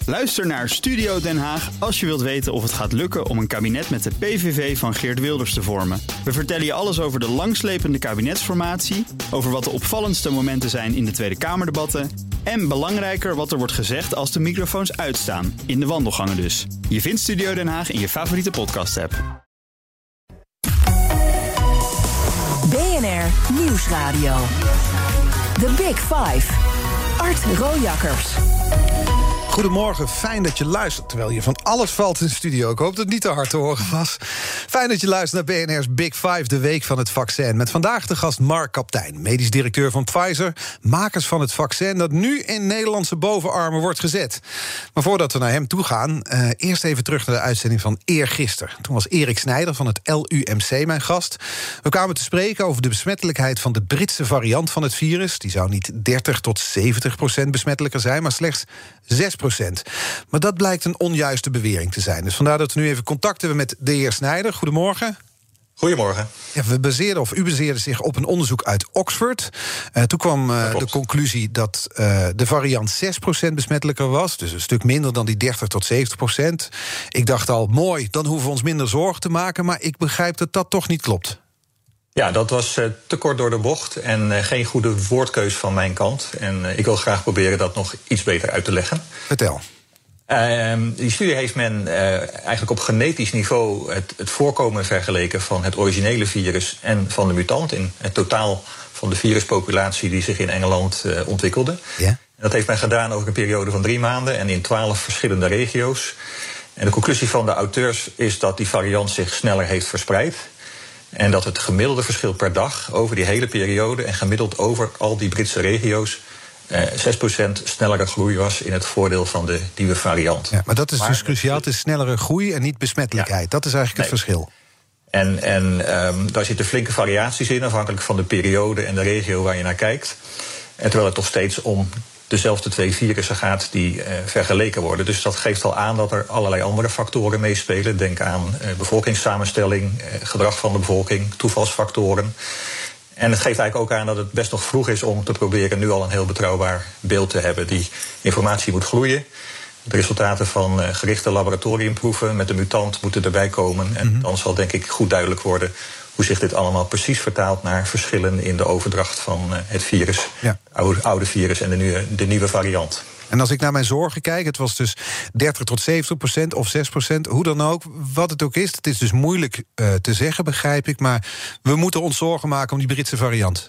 Luister naar Studio Den Haag als je wilt weten of het gaat lukken om een kabinet met de PVV van Geert Wilders te vormen. We vertellen je alles over de langslepende kabinetsformatie, over wat de opvallendste momenten zijn in de Tweede Kamerdebatten en belangrijker wat er wordt gezegd als de microfoons uitstaan, in de wandelgangen dus. Je vindt Studio Den Haag in je favoriete podcast-app. BNR Nieuwsradio. The Big Five. Art Rojakkers. Goedemorgen, fijn dat je luistert, terwijl je van alles valt in de studio. Ik hoop dat het niet te hard te horen was. Fijn dat je luistert naar BNR's Big Five, de week van het vaccin. Met vandaag de gast Mark Kapteijn, medisch directeur van Pfizer, makers van het vaccin dat nu in Nederlandse bovenarmen wordt gezet. Maar voordat we naar hem toe gaan, eerst even terug naar de uitzending van eergisteren. Toen was Erik Snijder van het LUMC mijn gast. We kwamen te spreken over de besmettelijkheid van de Britse variant van het virus. Die zou niet 30 tot 70% besmettelijker zijn, maar slechts 6%. Maar dat blijkt een onjuiste bewering te zijn. Dus vandaar dat we nu even contact hebben met de heer Snijder. Goedemorgen. Goedemorgen. Ja, u baseerde zich op een onderzoek uit Oxford. Toen kwam de conclusie dat de variant 6% besmettelijker was. Dus een stuk minder dan die 30 tot 70%. Ik dacht al, mooi, dan hoeven we ons minder zorgen te maken. Maar ik begrijp dat dat toch niet klopt. Ja, dat was te kort door de bocht en geen goede woordkeus van mijn kant. En ik wil graag proberen dat nog iets beter uit te leggen. Vertel. Die studie heeft men eigenlijk op genetisch niveau het voorkomen vergeleken van het originele virus en van de mutant in het totaal van de viruspopulatie die zich in Engeland ontwikkelde. Ja. Dat heeft men gedaan over een periode van 3 maanden en in 12 verschillende regio's. En de conclusie van de auteurs is dat die variant zich sneller heeft verspreid. En dat het gemiddelde verschil per dag over die hele periode en gemiddeld over al die Britse regio's 6% snellere groei was in het voordeel van de nieuwe variant. Ja, maar dat is dus cruciaal. Het is snellere groei en niet besmettelijkheid. Ja, dat is eigenlijk het verschil. En daar zitten flinke variaties in, afhankelijk van de periode en de regio waar je naar kijkt. En terwijl het toch steeds om dezelfde 2 virussen gaat die vergeleken worden. Dus dat geeft al aan dat er allerlei andere factoren meespelen. Denk aan bevolkingssamenstelling, gedrag van de bevolking, toevalsfactoren. En het geeft eigenlijk ook aan dat het best nog vroeg is om te proberen nu al een heel betrouwbaar beeld te hebben. Die informatie moet groeien. De resultaten van gerichte laboratoriumproeven met de mutant moeten erbij komen. En dan zal denk ik goed duidelijk worden hoe zich dit allemaal precies vertaalt naar verschillen in de overdracht van het virus. Ja. Oude virus en de nieuwe variant. En als ik naar mijn zorgen kijk, het was dus 30 tot 70% of 6%, hoe dan ook, wat het ook is. Het is dus moeilijk te zeggen, begrijp ik, maar we moeten ons zorgen maken om die Britse variant.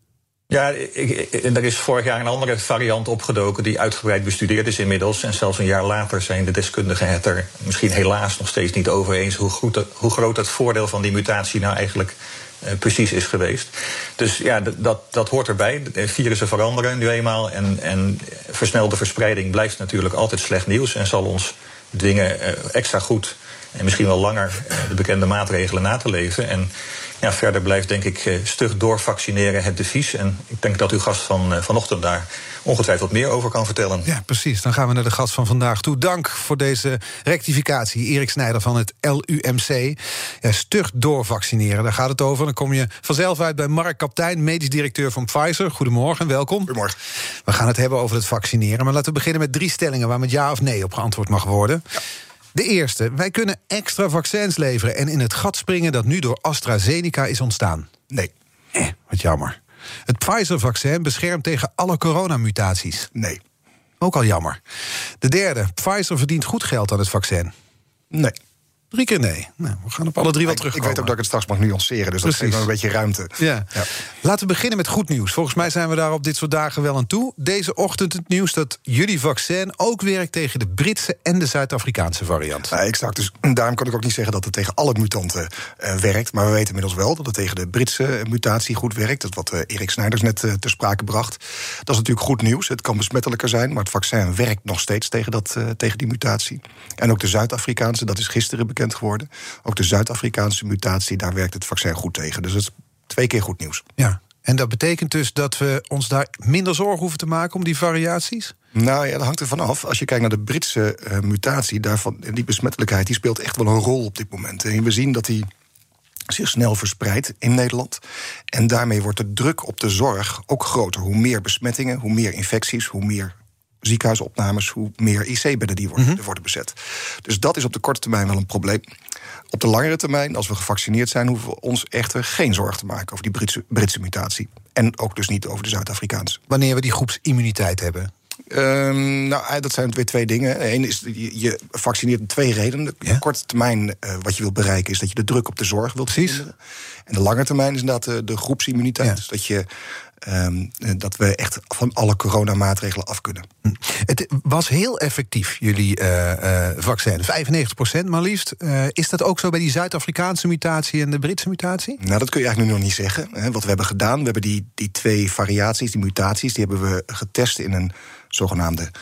Ja, er is vorig jaar een andere variant opgedoken die uitgebreid bestudeerd is inmiddels. En zelfs een jaar later zijn de deskundigen het er misschien helaas nog steeds niet over eens hoe groot het voordeel van die mutatie nou eigenlijk precies is geweest. Dus ja, dat hoort erbij. De virussen veranderen nu eenmaal en versnelde verspreiding blijft natuurlijk altijd slecht nieuws en zal ons dwingen extra goed en misschien wel langer de bekende maatregelen na te leven. En ja, verder blijft denk ik stug doorvaccineren het devies. En ik denk dat uw gast van vanochtend daar ongetwijfeld meer over kan vertellen. Ja, precies. Dan gaan we naar de gast van vandaag toe. Dank voor deze rectificatie. Erik Snijder van het LUMC. Ja, stug doorvaccineren, daar gaat het over. Dan kom je vanzelf uit bij Mark Kapteijn, medisch directeur van Pfizer. Goedemorgen, welkom. Goedemorgen. We gaan het hebben over het vaccineren. Maar laten we beginnen met 3 stellingen waar met ja of nee op geantwoord mag worden. Ja. De eerste, wij kunnen extra vaccins leveren en in het gat springen dat nu door AstraZeneca is ontstaan. Nee. Wat jammer. Het Pfizer-vaccin beschermt tegen alle coronamutaties. Nee. Ook al jammer. De derde, Pfizer verdient goed geld aan het vaccin. Nee. 3 keer nee. Nou, we gaan op alle 3 wel terugkomen. Ik weet ook dat ik het straks mag nuanceren, dus precies. Dat geeft me een beetje ruimte. Ja. Laten we beginnen met goed nieuws. Volgens mij zijn we daar op dit soort dagen wel aan toe. Deze ochtend het nieuws dat jullie vaccin ook werkt tegen de Britse en de Zuid-Afrikaanse variant. Exact, dus daarom kan ik ook niet zeggen dat het tegen alle mutanten werkt. Maar we weten inmiddels wel dat het tegen de Britse mutatie goed werkt. Dat wat Erik Snijders net ter sprake bracht. Dat is natuurlijk goed nieuws. Het kan besmettelijker zijn, maar het vaccin werkt nog steeds tegen die mutatie. En ook de Zuid-Afrikaanse, dat is gisteren bekend geworden. Ook de Zuid-Afrikaanse mutatie, daar werkt het vaccin goed tegen. Dus het is 2 keer goed nieuws. Ja, en dat betekent dus dat we ons daar minder zorgen hoeven te maken om die variaties? Nou ja, dat hangt er vanaf. Als je kijkt naar de Britse mutatie, die besmettelijkheid, die speelt echt wel een rol op dit moment. En we zien dat die zich snel verspreidt in Nederland. En daarmee wordt de druk op de zorg ook groter. Hoe meer besmettingen, hoe meer infecties, hoe meer ziekenhuisopnames, hoe meer IC-bedden die worden bezet. Dus dat is op de korte termijn wel een probleem. Op de langere termijn, als we gevaccineerd zijn, hoeven we ons echter geen zorgen te maken over die Britse mutatie. En ook dus niet over de Zuid-Afrikaanse. Wanneer we die groepsimmuniteit hebben? Dat zijn weer twee dingen. Eén is, je vaccineert om twee redenen. De korte termijn wat je wilt bereiken is dat je de druk op de zorg wilt verminderen. En de lange termijn is inderdaad de groepsimmuniteit. Ja. Dus dat we echt van alle coronamaatregelen af kunnen. Het was heel effectief, jullie vaccin. 95% maar liefst. Is dat ook zo bij die Zuid-Afrikaanse mutatie en de Britse mutatie? Nou, dat kun je eigenlijk nu nog niet zeggen. Wat we hebben gedaan, we hebben die twee variaties, die mutaties, die hebben we getest in een zogenaamde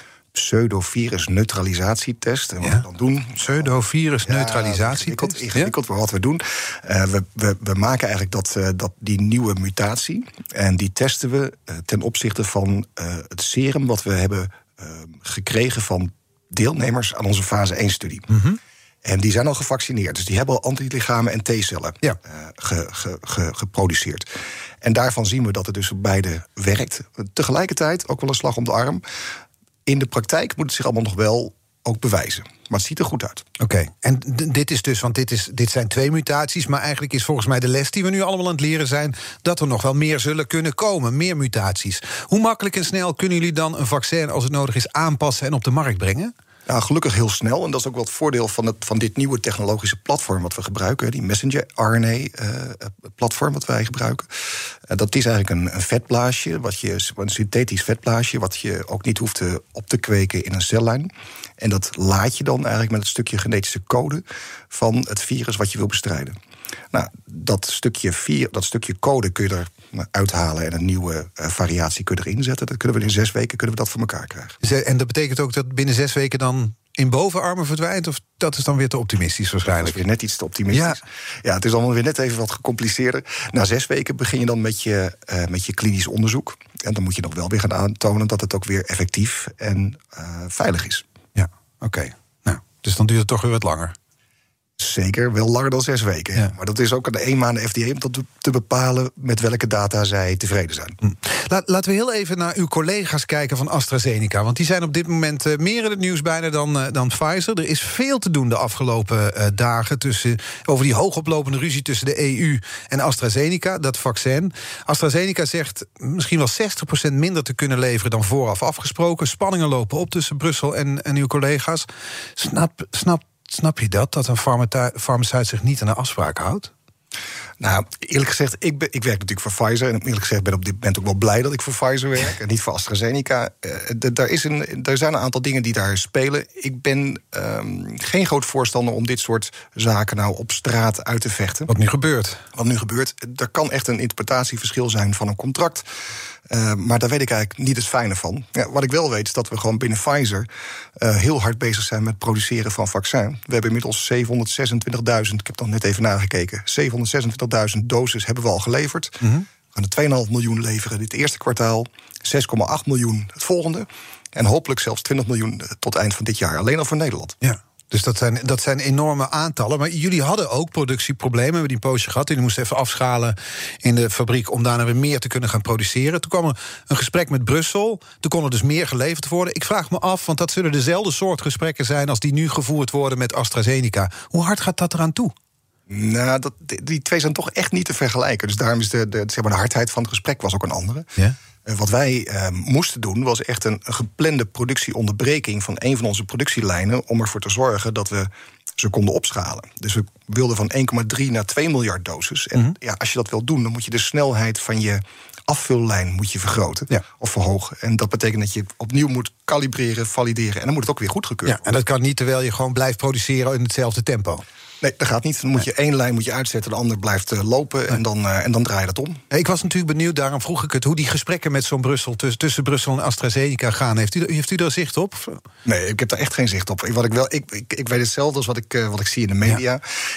pseudovirus-neutralisatietest. En wat we dan doen... Pseudovirus-neutralisatietest? Ingewikkeld, maar wat we doen... We maken eigenlijk dat die nieuwe mutatie... en die testen we ten opzichte van het serum... wat we hebben gekregen van deelnemers aan onze fase 1-studie. Mm-hmm. En die zijn al gevaccineerd, dus die hebben al antilichamen en T-cellen geproduceerd. En daarvan zien we dat het dus op beide werkt. Tegelijkertijd, ook wel een slag om de arm... In de praktijk moet het zich allemaal nog wel ook bewijzen. Maar het ziet er goed uit. Oké. En dit is dus, want dit zijn 2 mutaties... maar eigenlijk is volgens mij de les die we nu allemaal aan het leren zijn... dat er nog wel meer zullen kunnen komen, meer mutaties. Hoe makkelijk en snel kunnen jullie dan een vaccin... als het nodig is aanpassen en op de markt brengen? Ja, gelukkig heel snel. En dat is ook wel het voordeel van dit nieuwe technologische platform... wat we gebruiken, die messenger-RNA-platform wat wij gebruiken. Dat is eigenlijk een vetblaasje, een synthetisch vetblaasje... wat je ook niet hoeft op te kweken in een cellijn. En dat laat je dan eigenlijk met het stukje genetische code... van het virus wat je wil bestrijden. Nou, dat stukje code kun je er uithalen... en een nieuwe variatie kun je erin zetten. Dat kunnen we in 6 weken dat voor elkaar krijgen. En dat betekent ook dat binnen 6 weken dan in bovenarmen verdwijnt? Of dat is dan weer te optimistisch waarschijnlijk? Dat is weer net iets te optimistisch. Ja, het is allemaal weer net even wat gecompliceerder. Na 6 weken begin je dan met je klinisch onderzoek. En dan moet je nog wel weer gaan aantonen... dat het ook weer effectief en veilig is. Ja, oké. Nou, dus dan duurt het toch weer wat langer. Zeker, wel langer dan 6 weken. Ja. Maar dat is ook aan de 1 maand de FDA om te bepalen... met welke data zij tevreden zijn. Laten we heel even naar uw collega's kijken van AstraZeneca. Want die zijn op dit moment meer in het nieuws bijna dan Pfizer. Er is veel te doen de afgelopen dagen... over die hoogoplopende ruzie tussen de EU en AstraZeneca, dat vaccin. AstraZeneca zegt misschien wel 60% minder te kunnen leveren... dan vooraf afgesproken. Spanningen lopen op tussen Brussel en uw collega's. Snap je dat een farmaceut zich niet aan de afspraak houdt? Nou, eerlijk gezegd, ik werk natuurlijk voor Pfizer... en eerlijk gezegd ben ik op dit moment ook wel blij dat ik voor Pfizer werk... en niet voor AstraZeneca. Er zijn een aantal dingen die daar spelen. Ik ben geen groot voorstander om dit soort zaken nou op straat uit te vechten. Wat nu gebeurt. Er kan echt een interpretatieverschil zijn van een contract... maar daar weet ik eigenlijk niet het fijne van. Ja, wat ik wel weet is dat we gewoon binnen Pfizer... heel hard bezig zijn met het produceren van vaccin. We hebben inmiddels 726.000, ik heb dan net even nagekeken... 726.000 doses hebben we al geleverd. Mm-hmm. We gaan 2,5 miljoen leveren dit eerste kwartaal... 6,8 miljoen het volgende... en hopelijk zelfs 20 miljoen tot eind van dit jaar. Alleen al voor Nederland. Ja. Dus dat zijn enorme aantallen. Maar jullie hadden ook productieproblemen. We hebben die een poosje gehad. Jullie moesten even afschalen in de fabriek... om daarna weer meer te kunnen gaan produceren. Toen kwam er een gesprek met Brussel. Toen kon er dus meer geleverd worden. Ik vraag me af, want dat zullen dezelfde soort gesprekken zijn... als die nu gevoerd worden met AstraZeneca. Hoe hard gaat dat eraan toe? Nou, die twee zijn toch echt niet te vergelijken. Dus daarom is de hardheid van het gesprek was ook een andere. Ja? Wat wij moesten doen was echt een geplande productieonderbreking... van een van onze productielijnen om ervoor te zorgen dat we ze konden opschalen. Dus we wilden van 1,3 naar 2 miljard doses. En als je dat wil doen, dan moet je de snelheid van je afvullijn vergroten of verhogen. En dat betekent dat je opnieuw moet kalibreren, valideren... en dan moet het ook weer goedgekeurd worden. En dat kan niet terwijl je gewoon blijft produceren in hetzelfde tempo. Nee, dat gaat niet. Dan moet je één lijn uitzetten, de ander blijft lopen... en dan draai je dat om. Ik was natuurlijk benieuwd, daarom vroeg ik het... hoe die gesprekken met zo'n Brussel tussen Brussel en AstraZeneca gaan. Heeft u daar zicht op? Nee, ik heb daar echt geen zicht op. Ik weet hetzelfde als wat ik zie in de media.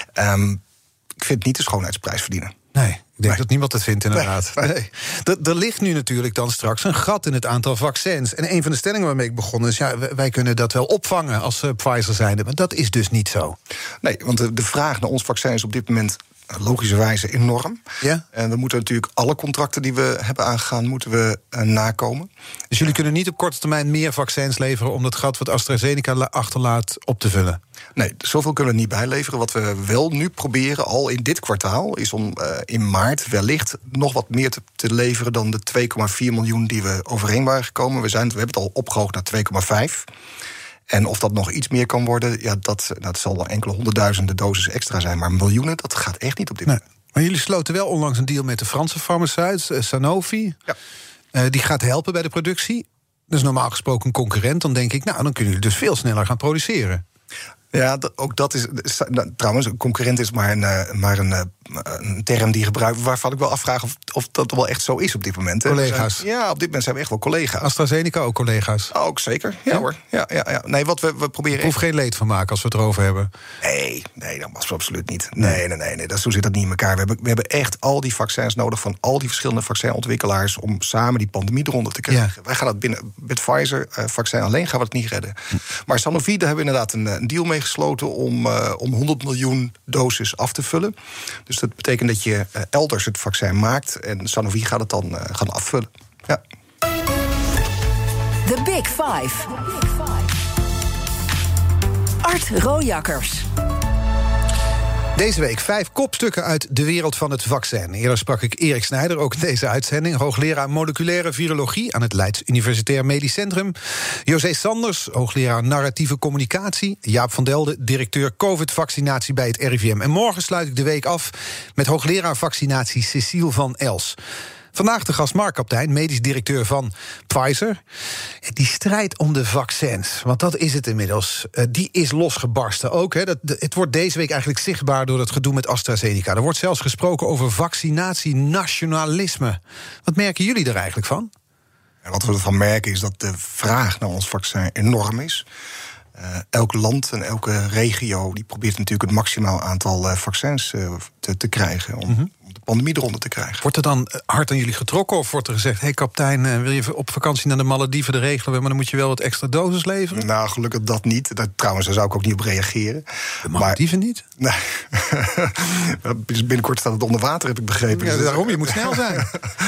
Ik vind het niet de schoonheidsprijs verdienen. Nee, ik denk dat niemand het vindt, inderdaad. Nee. Er ligt nu natuurlijk dan straks een gat in het aantal vaccins. En een van de stellingen waarmee ik begon is... wij kunnen dat wel opvangen als Pfizer zijnde. Maar dat is dus niet zo. Nee, want de vraag naar ons vaccin is op dit moment logischerwijze enorm. Ja? En we moeten natuurlijk alle contracten die we hebben aangegaan, moeten we nakomen. Dus jullie kunnen niet op korte termijn meer vaccins leveren om dat gat wat AstraZeneca achterlaat op te vullen? Nee, zoveel kunnen we niet bijleveren. Wat we wel nu proberen, al in dit kwartaal, is om in maart wellicht nog wat meer te leveren dan de 2,4 miljoen die we overeen waren gekomen. We hebben het al opgehoogd naar 2,5. En of dat nog iets meer kan worden, ja, dat zal wel enkele honderdduizenden doses extra zijn. Maar miljoenen, dat gaat echt niet op dit moment. Maar jullie sloten wel onlangs een deal met de Franse farmaceut, Sanofi. Ja. Die gaat helpen bij de productie. Dat is normaal gesproken een concurrent. Dan denk ik, dan kunnen jullie dus veel sneller gaan produceren. Ja, ook dat is. Trouwens, een concurrent is maar een term die gebruikt, waarvan ik wel afvraag of dat wel echt zo is op dit moment. Collega's. Op dit moment zijn we echt wel collega's. AstraZeneca ook collega's. Ook zeker. Ja hoor. Ja. Nee, wat we proberen. Ik hoef geen leed van maken als we het erover hebben. Nee, dat was absoluut niet. Nee. Zo zit dat niet in elkaar. We hebben echt al die vaccins nodig van al die verschillende vaccinontwikkelaars om samen die pandemie eronder te krijgen. Ja. Wij gaan dat binnen met Pfizer vaccin alleen gaan we het niet redden. Maar Sanofi, daar hebben we inderdaad een deal mee gesloten om 100 miljoen doses af te vullen. Dus dat betekent dat je elders het vaccin maakt en Sanofi gaat het dan gaan afvullen. Ja. The Big Five. Art Rojakkers. Deze week 5 kopstukken uit de wereld van het vaccin. Eerder sprak ik Erik Snijder, ook in deze uitzending, hoogleraar moleculaire virologie aan het Leids Universitair Medisch Centrum. José Sanders, hoogleraar narratieve communicatie. Jaap van Delden, directeur COVID-vaccinatie bij het RIVM. En morgen sluit ik de week af met hoogleraar vaccinatie Cecile van Els. Vandaag de gast Mark Kaptein, medisch directeur van Pfizer. Die strijd om de vaccins, want dat is het inmiddels, die is losgebarsten ook. Het wordt deze week eigenlijk zichtbaar door het gedoe met AstraZeneca. Er wordt zelfs gesproken over vaccinatienationalisme. Wat merken jullie er eigenlijk van? En wat we ervan merken is dat de vraag naar ons vaccin enorm is. Elk land en elke regio die probeert natuurlijk het maximaal aantal vaccins te krijgen om de pandemie eronder te krijgen. Wordt er dan hard aan jullie getrokken of wordt er gezegd, hey kapitein, wil je op vakantie naar de Malediven de regelen, maar dan moet je wel wat extra doses leveren? Nou, gelukkig dat niet. Trouwens, daar zou ik ook niet op reageren. De Malediven niet? Nee. Binnenkort staat het onder water, heb ik begrepen. Ja, daarom, je moet snel zijn.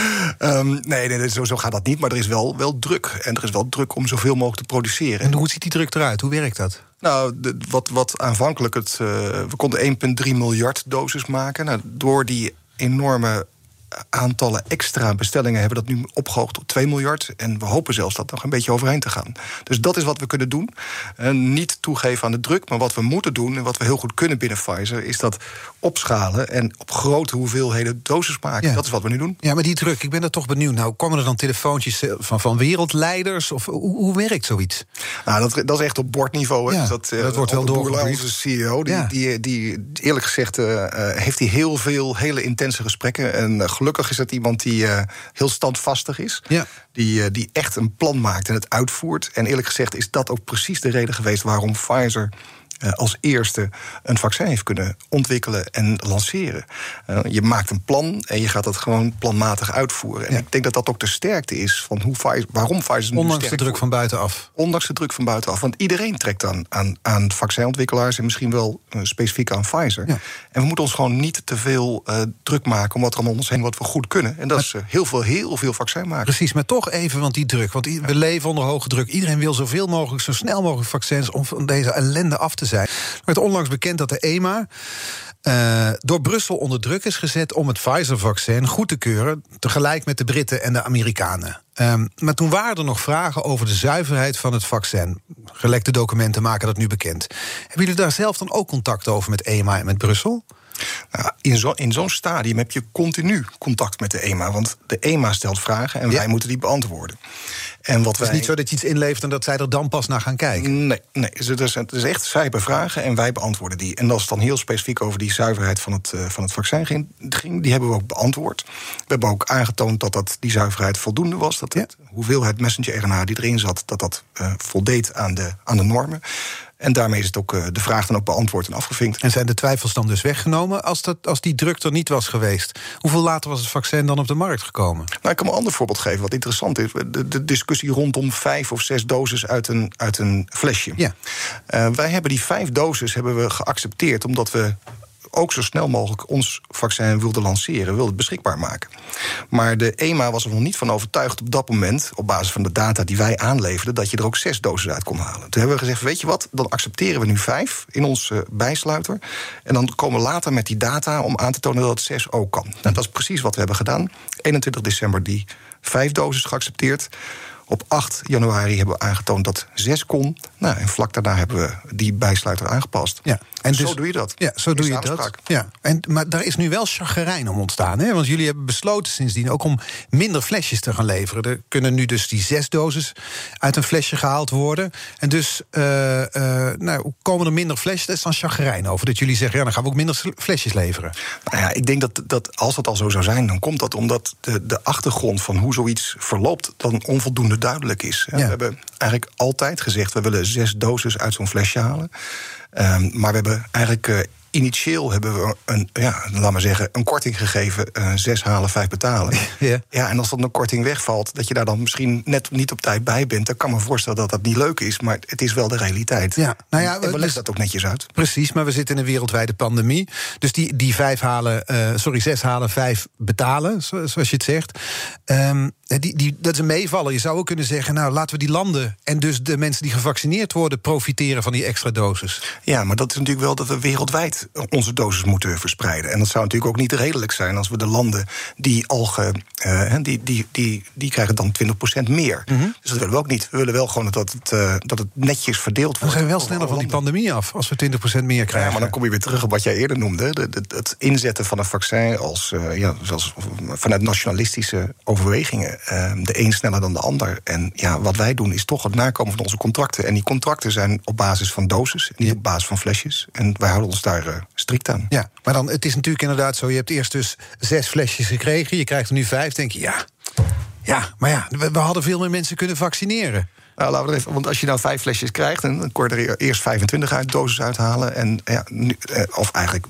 Nee, zo gaat dat niet, maar er is wel druk. En er is wel druk om zoveel mogelijk te produceren. En hoe ziet die druk eruit? Hoe werkt dat? Nou, wat aanvankelijk we konden 1,3 miljard doses maken. Nou, door die enorme aantallen extra bestellingen hebben dat nu opgehoogd tot 2 miljard. En we hopen zelfs dat nog een beetje overheen te gaan. Dus dat is wat we kunnen doen. Niet toegeven aan de druk, maar wat we moeten doen en wat we heel goed kunnen binnen Pfizer is dat opschalen en op grote hoeveelheden doses maken. Ja. Dat is wat we nu doen. Ja, maar die druk, ik ben er toch benieuwd. Nou, komen er dan telefoontjes van wereldleiders? Of hoe werkt zoiets? Nou, dat is echt op bordniveau. Ja, dat wordt wel doorgebriefd. Onze CEO, die eerlijk gezegd heeft hij heel veel hele intense gesprekken. En gelukkig is dat iemand die heel standvastig is. Ja. Die echt een plan maakt en het uitvoert. En eerlijk gezegd is dat ook precies de reden geweest waarom Pfizer als eerste een vaccin heeft kunnen ontwikkelen en lanceren. Je maakt een plan en je gaat dat gewoon planmatig uitvoeren. En ik denk dat dat ook de sterkte is van waarom Pfizer nu ondanks de druk van buitenaf. Ondanks de druk van buitenaf. Want iedereen trekt aan vaccinontwikkelaars en misschien wel specifiek aan Pfizer. Ja. En we moeten ons gewoon niet te veel druk maken om wat er om ons heen wat we goed kunnen. En dat is heel veel vaccin maken. Precies, maar toch even, want die druk. Want we leven onder hoge druk. Iedereen wil zoveel mogelijk, zo snel mogelijk vaccins om van deze ellende af te zijn. Er werd onlangs bekend dat de EMA door Brussel onder druk is gezet om het Pfizer-vaccin goed te keuren, tegelijk met de Britten en de Amerikanen. Maar toen waren er nog vragen over de zuiverheid van het vaccin. Gelekte documenten maken dat nu bekend. Hebben jullie daar zelf dan ook contact over met EMA en met Brussel? Nou, in zo'n stadium heb je continu contact met de EMA. Want de EMA stelt vragen en wij moeten die beantwoorden. En wat het is niet zo dat je iets inlevert en dat zij er dan pas naar gaan kijken? Nee. Het is echt, zij hebben vragen en wij beantwoorden die. En als het dan heel specifiek over die zuiverheid van het vaccin ging, die hebben we ook beantwoord. We hebben ook aangetoond dat die zuiverheid voldoende was. Dat de hoeveelheid messenger-RNA die erin zat, dat voldeed aan de normen. En daarmee is het ook de vraag dan ook beantwoord en afgevinkt. En zijn de twijfels dan dus weggenomen als die druk er niet was geweest? Hoeveel later was het vaccin dan op de markt gekomen? Nou, ik kan een ander voorbeeld geven wat interessant is. De discussie rondom 5 of 6 doses uit een flesje. Ja. Wij hebben die 5 doses geaccepteerd omdat we ook zo snel mogelijk ons vaccin wilde lanceren, wilde het beschikbaar maken. Maar de EMA was er nog niet van overtuigd op dat moment, op basis van de data die wij aanleverden, dat je er ook 6 doses uit kon halen. Toen hebben we gezegd, weet je wat, dan accepteren we nu 5 in onze bijsluiter. En dan komen we later met die data om aan te tonen dat het 6 ook kan. Nou, dat is precies wat we hebben gedaan. 21 december die 5 doses geaccepteerd. Op 8 januari hebben we aangetoond dat 6 kon. Nou, en vlak daarna hebben we die bijsluiter aangepast. Ja, en zo doe je dat. Ja, zo doe je dat. Ja. Maar daar is nu wel chagrijn om ontstaan. Hè? Want jullie hebben besloten sindsdien ook om minder flesjes te gaan leveren. Er kunnen nu dus die 6 doses uit een flesje gehaald worden. En dus komen er minder flesjes. Dat is dan chagrijn over. Dat jullie zeggen, ja, dan gaan we ook minder flesjes leveren. Nou ja, ik denk dat als dat al zo zou zijn, dan komt dat omdat de achtergrond van hoe zoiets verloopt dan onvoldoende duidelijk is. Ja. We hebben eigenlijk altijd gezegd, we willen 6 doses uit zo'n flesje halen. Maar we hebben eigenlijk initieel hebben we een korting gegeven. 6 halen, 5 betalen. Ja. Ja, en als dan een korting wegvalt, dat je daar dan misschien net niet op tijd bij bent, dan kan me voorstellen dat dat niet leuk is, maar het is wel de realiteit. Ja, nou ja, en we leggen dat ook netjes uit. Precies, maar we zitten in een wereldwijde pandemie. Dus die 6 halen, 5 betalen, zoals je het zegt. Dat is een meevaller. Je zou ook kunnen zeggen, nou, laten we die landen en dus de mensen die gevaccineerd worden profiteren van die extra dosis. Ja, maar dat is natuurlijk wel dat we wereldwijd onze dosis moeten verspreiden. En dat zou natuurlijk ook niet redelijk zijn als we de landen die die krijgen dan 20% meer. Mm-hmm. Dus dat willen we ook niet. We willen wel gewoon dat het netjes verdeeld wordt. Dan zijn we wel sneller van die pandemie af als we 20% meer krijgen. Ja, maar dan kom je weer terug op wat jij eerder noemde. Het inzetten van een vaccin zoals vanuit nationalistische overwegingen. De een sneller dan de ander. En ja, wat wij doen is toch het nakomen van onze contracten. En die contracten zijn op basis van doses, niet op basis van flesjes. En wij houden ons daar strikt aan. Ja, maar dan, het is natuurlijk inderdaad zo, je hebt eerst dus 6 flesjes gekregen, je krijgt er nu 5, denk je, maar we hadden veel meer mensen kunnen vaccineren. Nou, laten we er even, want als je nou 5 flesjes krijgt, dan kon je er eerst 25 doses uithalen. En of eigenlijk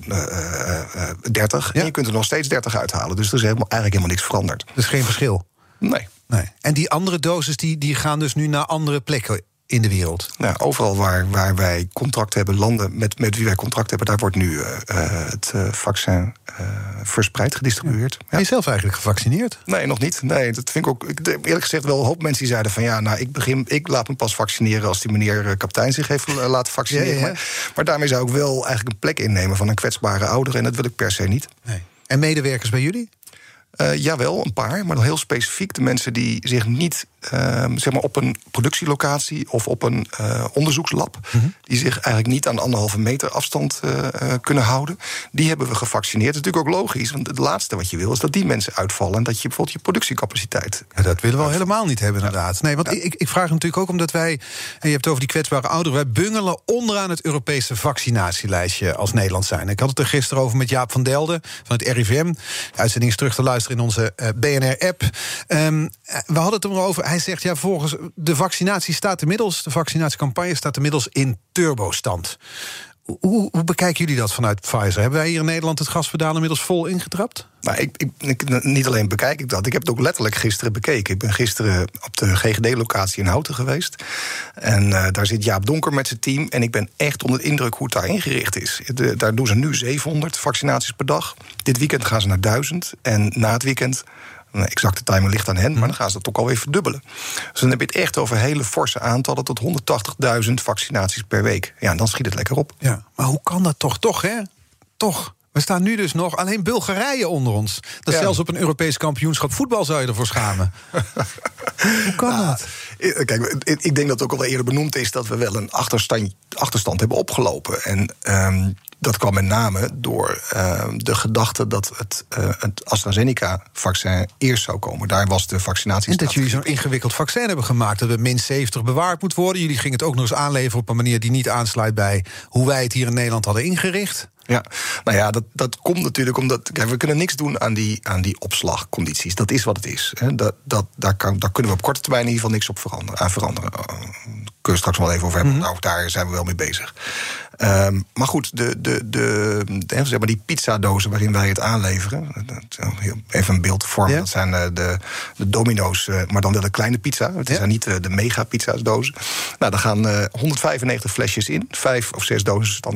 30. Ja. En je kunt er nog steeds 30 uithalen. Dus er is eigenlijk helemaal niks veranderd. Dus geen verschil? Nee. En die andere doses die gaan dus nu naar andere plekken in de wereld? Nou, overal waar wij contract hebben, landen met wie wij contract hebben, daar wordt nu het vaccin verspreid gedistribueerd. Ben je zelf eigenlijk gevaccineerd? Nee, nog niet. Nee, dat vind ik ook. Eerlijk gezegd wel een hoop mensen die zeiden van ik laat me pas vaccineren als die meneer kapitein zich heeft laten vaccineren. Ja. Maar daarmee zou ik wel eigenlijk een plek innemen van een kwetsbare ouder. En dat wil ik per se niet. Nee. En medewerkers bij jullie? Jawel, een paar, maar dan heel specifiek de mensen die zich niet op een productielocatie of op een onderzoekslab, die zich eigenlijk niet aan 1,5 meter afstand kunnen houden, die hebben we gevaccineerd. Dat is natuurlijk ook logisch, want het laatste wat je wil is dat die mensen uitvallen en dat je bijvoorbeeld je productiecapaciteit. Ja, dat willen we al helemaal niet hebben, inderdaad. Nee, want ik vraag natuurlijk ook omdat wij, en je hebt het over die kwetsbare ouderen, wij bungelen onderaan het Europese vaccinatielijstje als Nederland zijn. Ik had het er gisteren over met Jaap van Delden van het RIVM. De uitzending is terug te luisteren in onze BNR-app. We hadden het erover. Hij zegt, volgens de de vaccinatiecampagne staat inmiddels in turbostand. Hoe bekijken jullie dat vanuit Pfizer? Hebben wij hier in Nederland het gaspedaal inmiddels vol ingetrapt? Nou, niet alleen bekijk ik dat. Ik heb het ook letterlijk gisteren bekeken. Ik ben gisteren op de GGD-locatie in Houten geweest. En daar zit Jaap Donker met zijn team. En ik ben echt onder de indruk hoe het daar ingericht is. Daar doen ze nu 700 vaccinaties per dag. Dit weekend gaan ze naar 1000. En na het weekend, exacte timer ligt aan hen, maar dan gaan ze dat ook alweer verdubbelen. Dus dan heb je het echt over hele forse aantallen tot 180.000 vaccinaties per week. Ja, en dan schiet het lekker op. Ja, maar hoe kan dat toch, hè? Toch. We staan nu dus nog alleen Bulgarije onder ons. Dat zelfs op een Europees kampioenschap voetbal zou je ervoor schamen. Hoe kan dat? Kijk, ik denk dat het ook al wel eerder benoemd is dat we wel een achterstand hebben opgelopen. En dat kwam met name door de gedachte dat het AstraZeneca-vaccin eerst zou komen. Daar was de vaccinatie. En dat jullie zo'n ingewikkeld vaccin hebben gemaakt, dat het -70 bewaard moet worden. Jullie gingen het ook nog eens aanleveren op een manier die niet aansluit bij hoe wij het hier in Nederland hadden ingericht. Ja, nou ja, dat komt natuurlijk omdat we kunnen niks doen aan die opslagcondities. Dat is wat het is. Hè. Daar kunnen we op korte termijn in ieder geval niks op veranderen. we straks wel even over hebben. Nou, daar zijn we wel mee bezig. Maar goed, zeg maar die pizzadozen waarin wij het aanleveren. Even een beeld vormen. Ja? Dat zijn de Domino's, maar dan wel de kleine pizza. Het zijn niet de mega pizzadozen. Nou, daar gaan 195 flesjes in. 5 of 6 dozen dan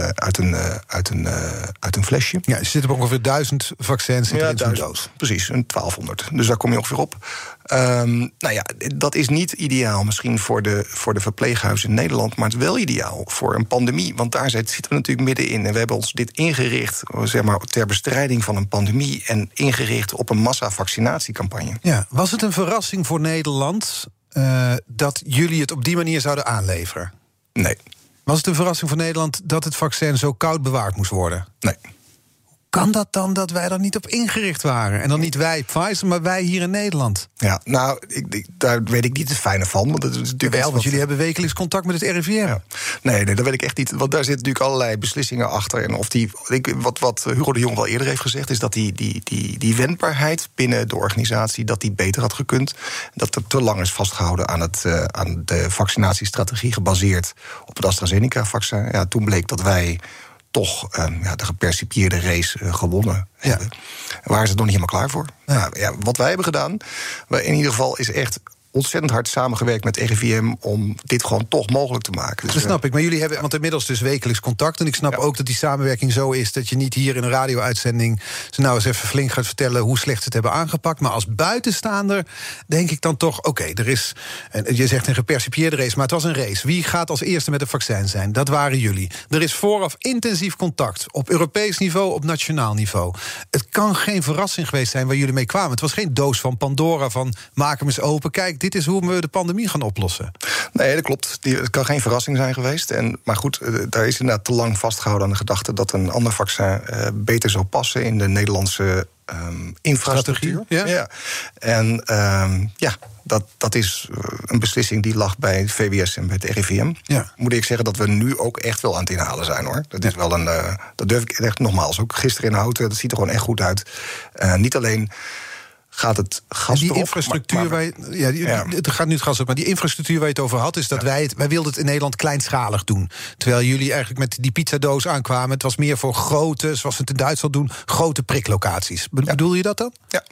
uit een flesje. Ja, er zitten ongeveer 1000 vaccins in zo'n doos. Precies, een 1200. Dus daar kom je ongeveer op. Nou ja, dat is niet ideaal misschien voor de verpleeghuizen in Nederland, maar het is wel ideaal voor een pandemie. Want daar zitten we natuurlijk middenin. En we hebben ons dit ingericht, zeg maar, ter bestrijding van een pandemie en ingericht op een massavaccinatiecampagne. Ja, was het een verrassing voor Nederland dat jullie het op die manier zouden aanleveren? Nee. Was het een verrassing voor Nederland dat het vaccin zo koud bewaard moest worden? Nee. Kan dat dan dat wij er niet op ingericht waren? En dan niet wij Pfizer, maar wij hier in Nederland? Ja, nou, daar weet ik niet het fijne van. Want, dat is natuurlijk want jullie hebben wekelijks contact met het RIVM. Ja. Nee, dat weet ik echt niet. Want daar zitten natuurlijk allerlei beslissingen achter. En of wat Hugo de Jong al eerder heeft gezegd, is dat die wendbaarheid binnen de organisatie, dat die beter had gekund. Dat er te lang is vastgehouden aan de vaccinatiestrategie gebaseerd op het AstraZeneca-vaccin. Ja, toen bleek dat wij toch de gepercipieerde race gewonnen hebben. Waren ze er nog niet helemaal klaar voor? Ja. Nou, wat wij hebben gedaan, in ieder geval is echt ontzettend hard samengewerkt met RIVM om dit gewoon toch mogelijk te maken. Dus dat snap ik, maar jullie hebben inmiddels dus wekelijks contact. En ik snap ook dat die samenwerking zo is dat je niet hier in een radio-uitzending ze nou eens even flink gaat vertellen hoe slecht ze het hebben aangepakt. Maar als buitenstaander denk ik dan toch, oké, er is, je zegt een gepercipieerde race, maar het was een race. Wie gaat als eerste met een vaccin zijn? Dat waren jullie. Er is vooraf intensief contact op Europees niveau, op nationaal niveau. Het kan geen verrassing geweest zijn waar jullie mee kwamen. Het was geen doos van Pandora van maak hem eens open, kijk, dit is hoe we de pandemie gaan oplossen. Nee, dat klopt. Het kan geen verrassing zijn geweest. Maar goed, daar is inderdaad te lang vastgehouden aan de gedachte dat een ander vaccin beter zou passen in de Nederlandse infrastructuur. Ja. En dat is een beslissing die lag bij het VWS en bij het RIVM. Ja. Moet ik zeggen dat we nu ook echt wel aan het inhalen zijn, hoor. Dat is wel dat durf ik echt nogmaals. Ook gisteren in de auto, dat ziet er gewoon echt goed uit. Niet alleen gaat het gas die erop, infrastructuur het gaat nu het gas op, maar die infrastructuur waar je het over had, is dat wij wilden het in Nederland kleinschalig doen. Terwijl jullie eigenlijk met die pizzadoos aankwamen. Het was meer voor grote, zoals we het in Duitsland doen, grote priklocaties. Bedoel je dat dan?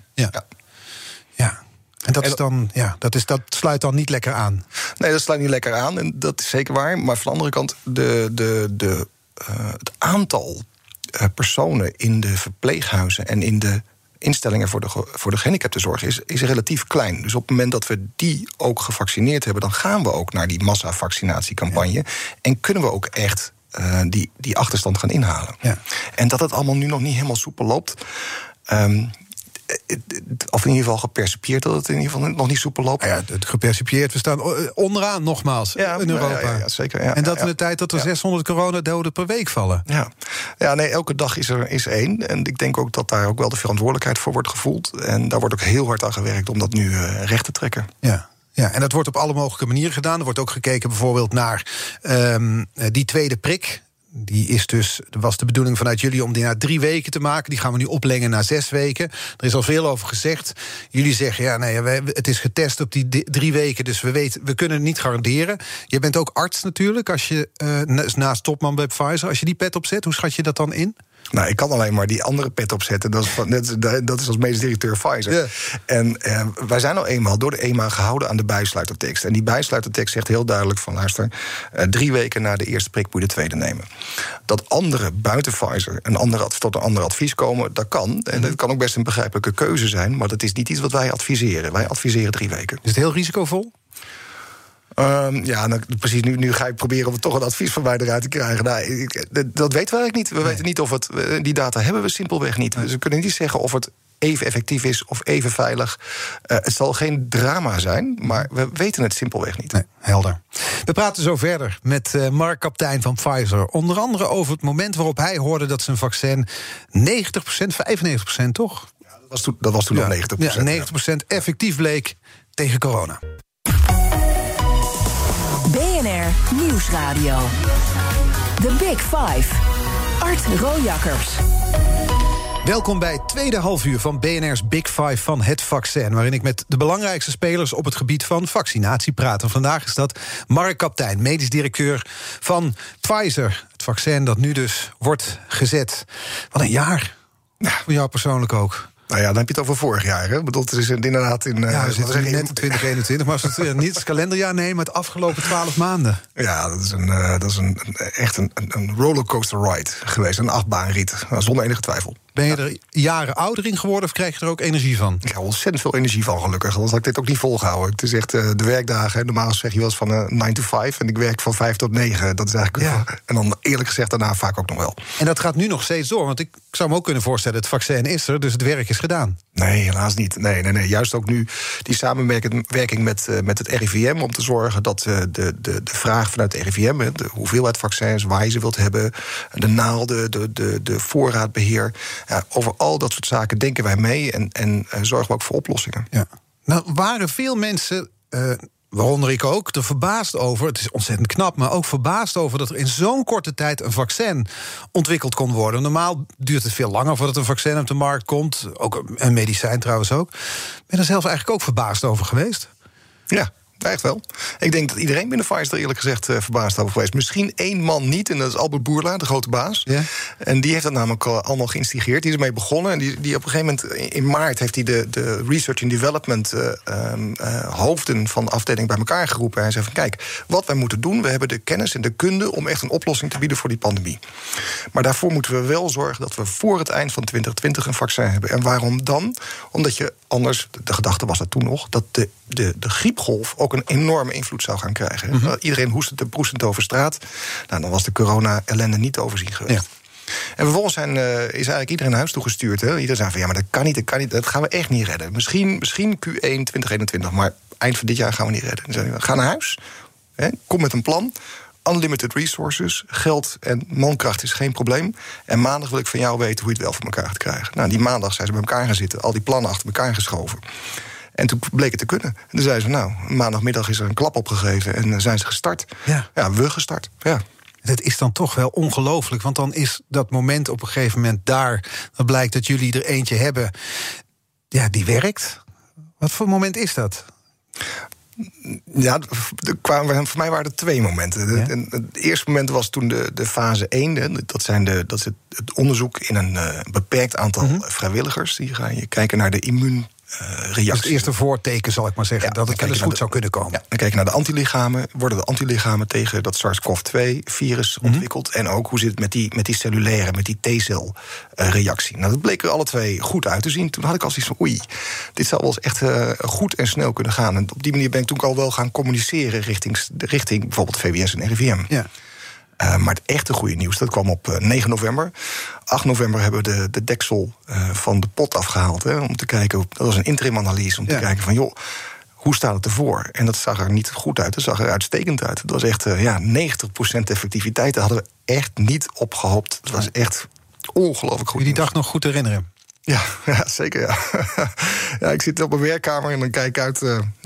Ja. En dat is dan, dat sluit dan niet lekker aan. Nee, dat sluit niet lekker aan. En dat is zeker waar. Maar van de andere kant, het aantal personen in de verpleeghuizen en in de instellingen voor de gehandicaptenzorg is relatief klein. Dus op het moment dat we die ook gevaccineerd hebben, dan gaan we ook naar die massavaccinatiecampagne. Ja. En kunnen we ook echt die achterstand gaan inhalen. Ja. En dat het allemaal nu nog niet helemaal soepel loopt, of in ieder geval gepercipieerd dat het in ieder geval nog niet soepel loopt. Ja, het gepercipieerd, we staan onderaan nogmaals in Europa. Ja, zeker. Ja, en dat in de tijd dat er 600 coronadoden per week vallen. Nee, elke dag is één. En ik denk ook dat daar ook wel de verantwoordelijkheid voor wordt gevoeld. En daar wordt ook heel hard aan gewerkt om dat nu recht te trekken. Ja, en dat wordt op alle mogelijke manieren gedaan. Er wordt ook gekeken bijvoorbeeld naar die tweede prik. Was de bedoeling vanuit jullie om die na 3 weken te maken. Die gaan we nu oplengen naar 6 weken. Er is al veel over gezegd. Jullie zeggen, het is getest op die 3 weken, dus we kunnen het niet garanderen. Je bent ook arts natuurlijk, als je naast topman bij Pfizer, als je die pet opzet, hoe schat je dat dan in? Nou, ik kan alleen maar die andere pet opzetten. Dat is als medisch directeur Pfizer. Yeah. En wij zijn al eenmaal door de EMA gehouden aan de bijsluitertekst. En die bijsluitertekst zegt heel duidelijk van, luister, 3 weken na de eerste prik moet je de tweede nemen. Dat anderen buiten Pfizer tot een ander advies komen, dat kan. En dat kan ook best een begrijpelijke keuze zijn, maar dat is niet iets wat wij adviseren. Wij adviseren 3 weken. Is het heel risicovol? Precies. Nu ga ik proberen om toch een advies van mij eruit te krijgen. Nou, dat weten we eigenlijk niet. We weten niet of die data hebben we simpelweg niet. Dus we kunnen niet zeggen of het even effectief is of even veilig. Het zal geen drama zijn, maar we weten het simpelweg niet. Nee, helder. We praten zo verder met Mark Kaptein van Pfizer. Onder andere over het moment waarop hij hoorde dat zijn vaccin 90%, 95% toch? Ja, dat was toen nog 90%. Ja, 90% effectief bleek tegen corona. BNR Nieuwsradio. The Big Five. Art Rojakkers. Welkom bij het tweede halfuur van BNR's Big Five van het vaccin, waarin ik met de belangrijkste spelers op het gebied van vaccinatie praat. En vandaag is dat Mark Kaptein, medisch directeur van Pfizer. Het vaccin dat nu dus wordt gezet. Wat een jaar. Ja, voor jou persoonlijk ook. Nou ja, dan heb je het over vorig jaar. Hè? Ik bedoel, het is inderdaad in... we zitten net in 2021, maar als we het niet het kalenderjaar nemen, het afgelopen 12 maanden. Ja, dat is echt een rollercoaster ride geweest. Een achtbaanrit, zonder enige twijfel. Ben je er jaren ouder in geworden of krijg je er ook energie van? Ik heb ontzettend veel energie van, gelukkig. Anders had ik dit ook niet volgehouden. Het is echt de werkdagen. Normaal zeg je wel eens van 9 to 5. En ik werk van 5 tot 9. Dat is eigenlijk... Ja. En dan eerlijk gezegd daarna vaak ook nog wel. En dat gaat nu nog steeds door. Want ik zou me ook kunnen voorstellen, het vaccin is er, dus het werk is gedaan. Nee, helaas niet. Nee. Juist ook nu die samenwerking met het RIVM... om te zorgen dat de vraag vanuit het RIVM... de hoeveelheid vaccins, waar je ze wilt hebben... de naalden, de voorraadbeheer... Ja, over al dat soort zaken denken wij mee en zorgen we ook voor oplossingen. Ja. Nou, waren veel mensen, waaronder ik ook, er verbaasd over... het is ontzettend knap, maar ook verbaasd over... dat er in zo'n korte tijd een vaccin ontwikkeld kon worden. Normaal duurt het veel langer voordat een vaccin op de markt komt. Ook een medicijn trouwens ook. Ben je er zelf eigenlijk ook verbaasd over geweest? Ja. Echt wel. Ik denk dat iedereen binnen Pfizer eerlijk gezegd verbaasd over geweest. Misschien één man niet, en dat is Albert Bourla, de grote baas. Ja. En die heeft dat namelijk allemaal geïnstigeerd. Die is ermee begonnen. En die op een gegeven moment, in maart, heeft hij de Research and Development hoofden van de afdeling bij elkaar geroepen. En hij zei van, kijk, wat wij moeten doen, we hebben de kennis en de kunde om echt een oplossing te bieden voor die pandemie. Maar daarvoor moeten we wel zorgen dat we voor het eind van 2020 een vaccin hebben. En waarom dan? Omdat je anders, de gedachte was dat toen nog, dat de griepgolf ook een enorme invloed zou gaan krijgen. Mm-hmm. Iedereen hoestend en proestend over straat. Nou, dan was de corona-ellende niet te overzien geweest. Ja. En vervolgens is eigenlijk iedereen naar huis toegestuurd. Hè? Iedereen zei van, ja, maar dat kan niet, dat gaan we echt niet redden. Misschien Q1 2021, maar eind van dit jaar gaan we niet redden. Dan zeiden we, ga naar huis, hè? Kom met een plan. Unlimited resources, geld en mankracht is geen probleem. En maandag wil ik van jou weten hoe je het wel voor elkaar gaat krijgen. Nou, die maandag zijn ze bij elkaar gaan zitten, al die plannen achter elkaar geschoven. En toen bleek het te kunnen. En toen zeiden ze, nou, maandagmiddag is er een klap opgegeven en zijn ze gestart. Ja, we gestart, ja. Dat is dan toch wel ongelooflijk, want dan is dat moment op een gegeven moment daar. Dan blijkt dat jullie er eentje hebben, ja, die werkt. Wat voor moment is dat? Ja, voor mij waren er 2 momenten. Ja? Het eerste moment was toen de fase 1. Dat is het onderzoek in een beperkt aantal vrijwilligers. Die gaan je kijken naar de immuunreactie. Dus het eerste voorteken, zal ik maar zeggen, dat het dus goed zou kunnen komen. Ja, dan kijk je naar de antilichamen. Worden de antilichamen tegen dat SARS-CoV-2-virus ontwikkeld? En ook hoe zit het met die cellulaire, met die T-cel-reactie? Nou, dat bleek er alle 2 goed uit te zien. Toen had ik al zoiets van, oei, dit zou wel eens echt goed en snel kunnen gaan. En op die manier ben ik toen al wel gaan communiceren richting bijvoorbeeld VWS en RIVM. Ja. Maar het echte goede nieuws, dat kwam op 9 november. 8 november hebben we de deksel van de pot afgehaald. Hè, om te kijken, dat was een interim-analyse, om te kijken van, joh, hoe staat het ervoor? En dat zag er niet goed uit, dat zag er uitstekend uit. Het was echt 90% effectiviteit. Daar hadden we echt niet op gehoopt. Het was echt ongelooflijk goed. Die dag nog goed herinneren? Ja, zeker, ja. Ja, ik zit op mijn werkkamer en dan kijk ik uit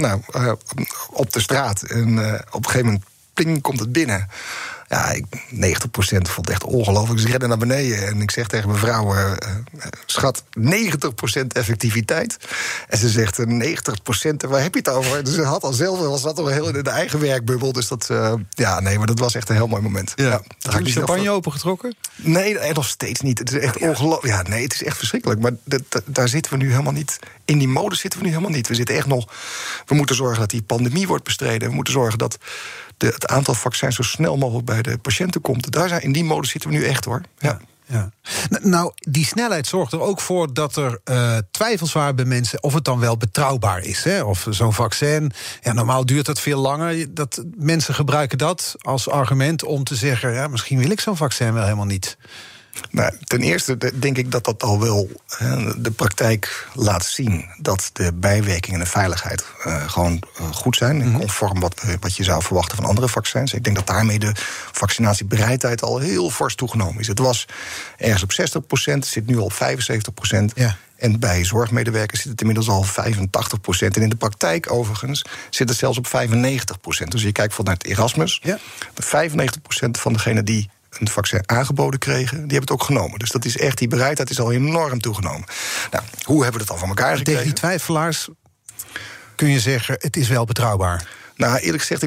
op de straat. En op een gegeven moment, pling, komt het binnen. Ja, 90% vond het echt ongelooflijk. Dus ik rende naar beneden en ik zeg tegen mijn vrouw, schat, 90% effectiviteit. En ze zegt, 90%, waar heb je het over? Dus ze had al zelf, was dat al heel in de eigen werkbubbel. Dus dat, maar dat was echt een heel mooi moment. Ja. Heb je de champagne opengetrokken? Nee, nog steeds niet. Het is echt ongelooflijk. Ja, nee, het is echt verschrikkelijk. Maar daar zitten we nu helemaal niet. In die mode zitten we nu helemaal niet. We zitten echt nog. We moeten zorgen dat die pandemie wordt bestreden. We moeten zorgen dat het aantal vaccins zo snel mogelijk bij de patiënten komt. In die mode zitten we nu echt, hoor. Ja. Ja. Nou, die snelheid zorgt er ook voor dat er twijfels waren bij mensen of het dan wel betrouwbaar is. Hè? Of zo'n vaccin. Ja, normaal duurt dat veel langer. Mensen gebruiken dat als argument om te zeggen, ja, misschien wil ik zo'n vaccin wel helemaal niet. Nou, ten eerste denk ik dat al wel de praktijk laat zien dat de bijwerkingen en de veiligheid gewoon goed zijn. Mm-hmm. Conform wat je zou verwachten van andere vaccins. Ik denk dat daarmee de vaccinatiebereidheid al heel fors toegenomen is. Het was ergens op 60%, zit nu al op 75%. Ja. En bij zorgmedewerkers zit het inmiddels al 85%. En in de praktijk overigens zit het zelfs op 95%. Dus je kijkt bijvoorbeeld naar het Erasmus. Ja. 95% van degenen die een vaccin aangeboden kregen, die hebben het ook genomen. Dus dat is echt, die bereidheid is al enorm toegenomen. Nou, hoe hebben we het dan van elkaar gekregen? Tegen die twijfelaars kun je zeggen, het is wel betrouwbaar. Nou, eerlijk gezegd,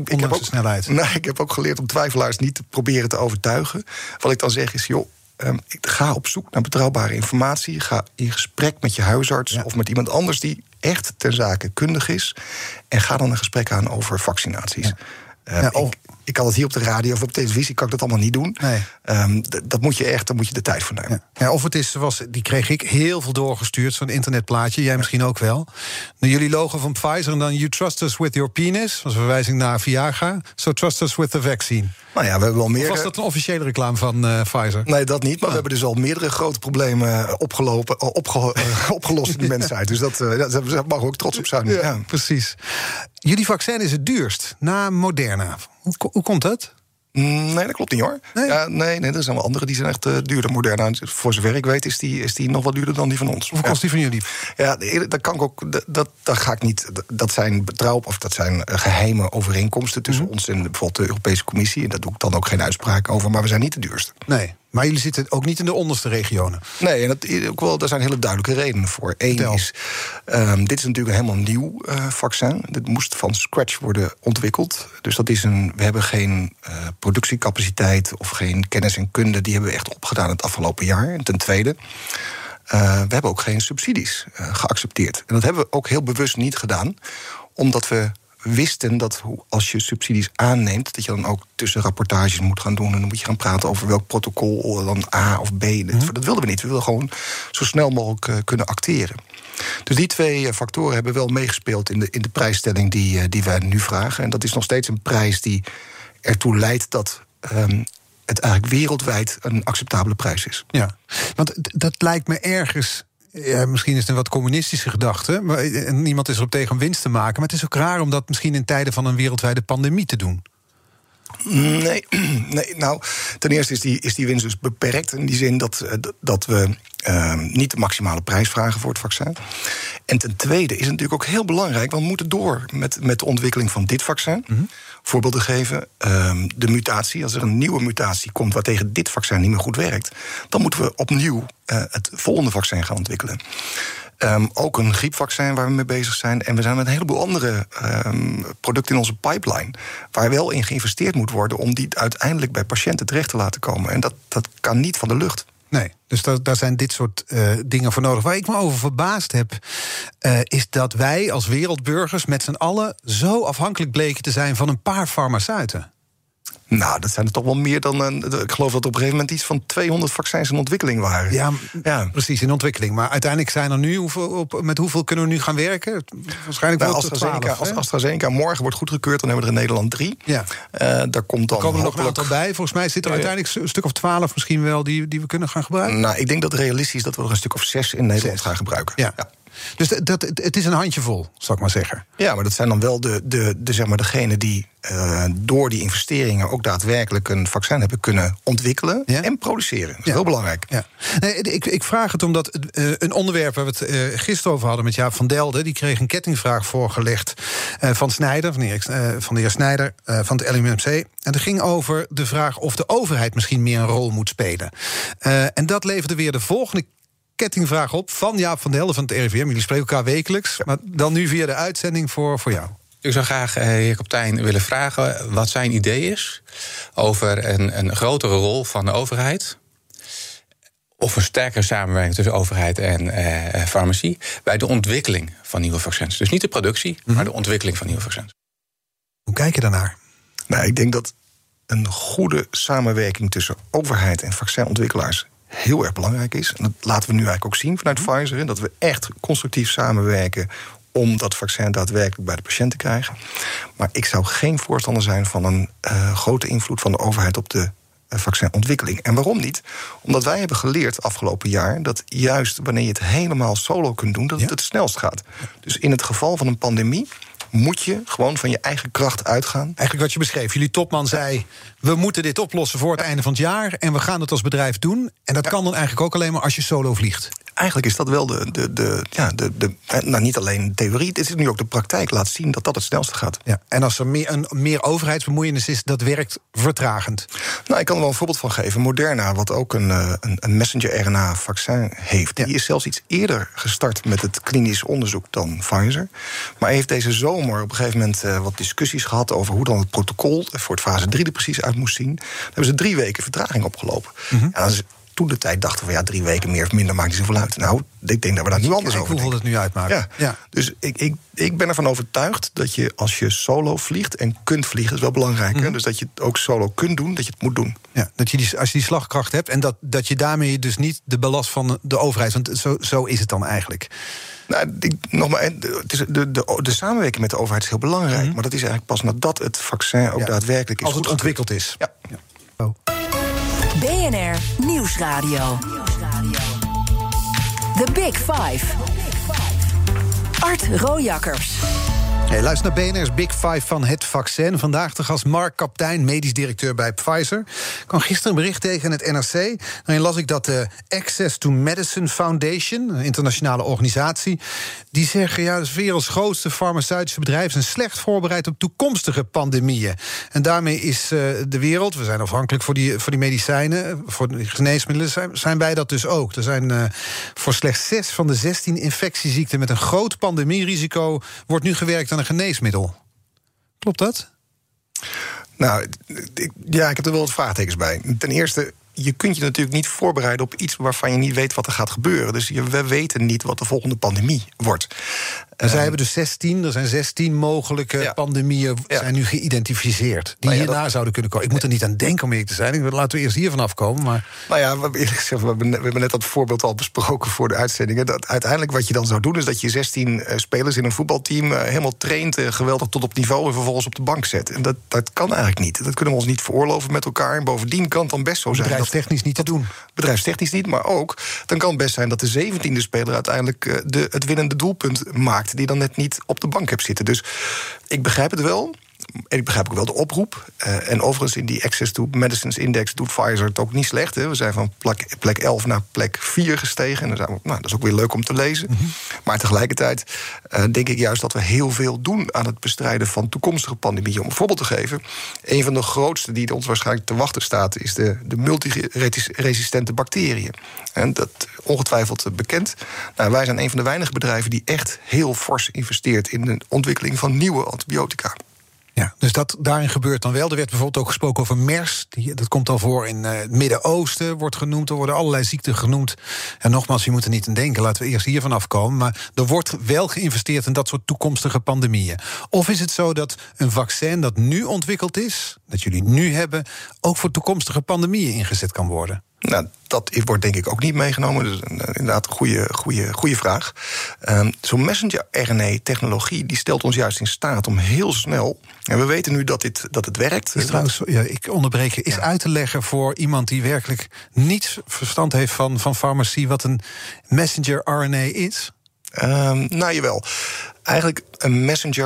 ik heb ook geleerd om twijfelaars niet te proberen te overtuigen. Wat ik dan zeg is, joh, ik ga op zoek naar betrouwbare informatie. Ga in gesprek met je huisarts of met iemand anders die echt ter zake kundig is. En ga dan een gesprek aan over vaccinaties. Ja. Ik kan het hier op de radio of op televisie, kan ik dat allemaal niet doen. Nee. Dat moet je echt, daar moet je de tijd voor nemen. Ja, of het is, die kreeg ik heel veel doorgestuurd, zo'n internetplaatje. Jij misschien ook wel. Jullie logo van Pfizer en dan You trust us with your penis. Dat was een verwijzing naar Viagra. So trust us with the vaccine. Nou ja, we hebben wel meer. Of was dat een officiële reclame van Pfizer? Nee, dat niet. Maar we hebben dus al meerdere grote problemen opgelost in de mensheid. Dus dat mag ook trots op zijn. Ja, precies. Jullie vaccin is het duurst na Moderna. Hoe komt dat? Nee, dat klopt niet, hoor. Nee? Ja, nee, er zijn wel andere die zijn echt duurder. Moderna, voor zover ik weet, is die nog wat duurder dan die van ons. Hoeveel kost die van jullie? Ja, dat kan ik ook. Dat ga ik niet. Dat zijn dat zijn geheime overeenkomsten tussen ons en bijvoorbeeld de Europese Commissie. En daar doe ik dan ook geen uitspraak over. Maar we zijn niet de duurste. Nee. Maar jullie zitten ook niet in de onderste regionen? Nee, en daar zijn hele duidelijke redenen voor. Eén is, dit is natuurlijk een helemaal nieuw vaccin. Dit moest van scratch worden ontwikkeld. Dus we hebben geen productiecapaciteit of geen kennis en kunde. Die hebben we echt opgedaan het afgelopen jaar. En ten tweede, we hebben ook geen subsidies geaccepteerd. En dat hebben we ook heel bewust niet gedaan, omdat we wisten dat als je subsidies aanneemt, dat je dan ook tussenrapportages moet gaan doen. En dan moet je gaan praten over welk protocol dan A of B. Dat wilden we niet. We wilden gewoon zo snel mogelijk kunnen acteren. Dus die twee factoren hebben wel meegespeeld in de prijsstelling die wij nu vragen. En dat is nog steeds een prijs die ertoe leidt dat het eigenlijk wereldwijd een acceptabele prijs is. Ja, want dat lijkt me ergens. Ja, misschien is het een wat communistische gedachte, maar niemand is erop tegen om winst te maken. Maar het is ook raar om dat misschien in tijden van een wereldwijde pandemie te doen. Nee, nou, ten eerste is die winst dus beperkt in die zin dat we niet de maximale prijs vragen voor het vaccin. En ten tweede is het natuurlijk ook heel belangrijk, want we moeten door met de ontwikkeling van dit vaccin. Mm-hmm. Voorbeelden geven, de mutatie, als er een nieuwe mutatie komt waar tegen dit vaccin niet meer goed werkt, dan moeten we opnieuw het volgende vaccin gaan ontwikkelen. Ook een griepvaccin waar we mee bezig zijn. En we zijn met een heleboel andere producten in onze pipeline, waar wel in geïnvesteerd moet worden om die uiteindelijk bij patiënten terecht te laten komen. En dat kan niet van de lucht. Nee, dus daar zijn dit soort dingen voor nodig. Waar ik me over verbaasd heb, is dat wij als wereldburgers met z'n allen zo afhankelijk bleken te zijn van een paar farmaceuten. Nou, dat zijn er toch wel meer dan. Ik geloof dat op een gegeven moment iets van 200 vaccins in ontwikkeling waren. Ja, precies, in ontwikkeling. Maar uiteindelijk zijn er nu, met hoeveel kunnen we nu gaan werken? Waarschijnlijk wel als AstraZeneca morgen wordt goedgekeurd, dan hebben we er in Nederland 3. Ja. Daar komt dan komen er nog een aantal bij. Volgens mij zit er uiteindelijk een stuk of 12 misschien wel die we kunnen gaan gebruiken. Nou, ik denk dat realistisch is dat we er een stuk of 6 in Nederland gaan gebruiken. Ja. Dus het is een handjevol, zal ik maar zeggen. Ja, maar dat zijn dan wel degenen die door die investeringen ook daadwerkelijk een vaccin hebben kunnen ontwikkelen en produceren. Dat is heel belangrijk. Ja. Nee, ik vraag het omdat een onderwerp waar we het gisteren over hadden met Jaap van Delden, die kreeg een kettingvraag voorgelegd van Snijder, van de heer Snijder van het LMMC. En dat ging over de vraag of de overheid misschien meer een rol moet spelen. En dat leverde weer de volgende kettingvraag op van Jaap van Delden van het RIVM. Jullie spreken elkaar wekelijks, maar dan nu via de uitzending voor jou. Ik zou graag heer Kaptein willen vragen wat zijn idee is over een grotere rol van de overheid, of een sterkere samenwerking tussen overheid en farmacie bij de ontwikkeling van nieuwe vaccins. Dus niet de productie, maar de ontwikkeling van nieuwe vaccins. Hoe kijk je daarnaar? Nou, ik denk dat een goede samenwerking tussen overheid en vaccinontwikkelaars heel erg belangrijk is. En dat laten we nu eigenlijk ook zien vanuit Pfizer, dat we echt constructief samenwerken om dat vaccin daadwerkelijk bij de patiënt te krijgen. Maar ik zou geen voorstander zijn van een grote invloed van de overheid op de vaccinontwikkeling. En waarom niet? Omdat wij hebben geleerd afgelopen jaar dat juist wanneer je het helemaal solo kunt doen, dat het het snelst gaat. Dus in het geval van een pandemie moet je gewoon van je eigen kracht uitgaan. Eigenlijk wat je beschreef. Jullie topman zei, we moeten dit oplossen voor het einde van het jaar en we gaan het als bedrijf doen. En dat kan dan eigenlijk ook alleen maar als je solo vliegt. eigenlijk is dat wel nou, niet alleen de theorie, het is nu ook de praktijk laat zien dat het snelste gaat. Ja, en als er meer overheidsbemoeienis is, dat werkt vertragend. Nou, ik kan er wel een voorbeeld van geven. Moderna, wat ook een messenger-RNA-vaccin heeft, die is zelfs iets eerder gestart met het klinisch onderzoek dan Pfizer. Maar heeft deze zomer op een gegeven moment wat discussies gehad over hoe dan het protocol voor het fase 3 er precies uit moest zien. Daar hebben ze 3 weken vertraging opgelopen. En dan is toen de tijd dachten we, 3 weken meer of minder maakt niet zoveel uit. Nou, ik denk dat we daar nu anders over denken. Hoeveel het nu uitmaakt. Ja. Dus ik ben ervan overtuigd dat je, als je solo vliegt en kunt vliegen, is wel belangrijk. Hè? Dus dat je het ook solo kunt doen, dat je het moet doen. Ja, dat je als je die slagkracht hebt en dat je daarmee dus niet de belast van de overheid, want zo is het dan eigenlijk. Nou, de samenwerking met de overheid is heel belangrijk. Maar dat is eigenlijk pas nadat het vaccin ook daadwerkelijk is. Als het ontwikkeld is. Ja. Oh. BNR Nieuwsradio. The Big Five. Art Rojakkers. Hey, luister naar BNR's Big Five van het vaccin. Vandaag de gast Mark Kaptein, medisch directeur bij Pfizer. Ik kwam gisteren een bericht tegen in het NRC. Daarin las ik dat de Access to Medicine Foundation, een internationale organisatie, die zeggen, dat is de werelds grootste farmaceutische bedrijf, zijn slecht voorbereid op toekomstige pandemieën. En daarmee is de wereld, we zijn afhankelijk voor die medicijnen, voor de geneesmiddelen, zijn wij dat dus ook. Er zijn voor slechts 6 van de 16 infectieziekten met een groot pandemierisico wordt nu gewerkt aan een geneesmiddel. Klopt dat? Nou, ik heb er wel wat vraagtekens bij. Ten eerste, je kunt je natuurlijk niet voorbereiden op iets waarvan je niet weet wat er gaat gebeuren. Dus we weten niet wat de volgende pandemie wordt. Zij hebben dus 16 mogelijke pandemieën zijn nu geïdentificeerd. Die hierna zouden kunnen komen. Ik moet er niet aan denken om eerlijk te zijn. Laten we eerst hiervan afkomen. Maar Nou ja, we hebben net dat voorbeeld al besproken voor de uitzendingen. Dat uiteindelijk wat je dan zou doen is dat je 16 spelers in een voetbalteam helemaal traint, geweldig tot op niveau en vervolgens op de bank zet. En dat kan eigenlijk niet. Dat kunnen we ons niet veroorloven met elkaar. En bovendien kan het dan best zo zijn. Bedrijfstechnisch niet te doen. Bedrijfstechnisch niet, maar ook dan kan het best zijn dat de 17e speler uiteindelijk het winnende doelpunt maakt, die dan net niet op de bank hebt zitten. Dus ik begrijp het wel. En ik begrijp ook wel de oproep. En overigens in die Access to Medicines Index doet Pfizer het ook niet slecht. Hè. We zijn van plek 11 naar plek 4 gestegen. En dan zijn we, dat is ook weer leuk om te lezen. Maar tegelijkertijd denk ik juist dat we heel veel doen aan het bestrijden van toekomstige pandemieën. Om een voorbeeld te geven, een van de grootste die ons waarschijnlijk te wachten staat is de multiresistente bacteriën. En dat ongetwijfeld bekend. Nou, wij zijn een van de weinige bedrijven die echt heel fors investeert in de ontwikkeling van nieuwe antibiotica. Ja, dus daarin gebeurt dan wel. Er werd bijvoorbeeld ook gesproken over MERS. Dat komt al voor in het Midden-Oosten, wordt genoemd. Er worden allerlei ziekten genoemd. En nogmaals, je moet er niet aan denken. Laten we eerst hiervan afkomen. Maar er wordt wel geïnvesteerd in dat soort toekomstige pandemieën. Of is het zo dat een vaccin dat nu ontwikkeld is, dat jullie nu hebben, ook voor toekomstige pandemieën ingezet kan worden? Nou, dat wordt denk ik ook niet meegenomen. Dus inderdaad een goede vraag. Zo'n messenger-RNA-technologie die stelt ons juist in staat om heel snel, en we weten nu dat het werkt. Is trouwens, ik onderbreek je, is uit te leggen voor iemand die werkelijk niets verstand heeft van farmacie wat een messenger-RNA is? Nou, jawel. Eigenlijk een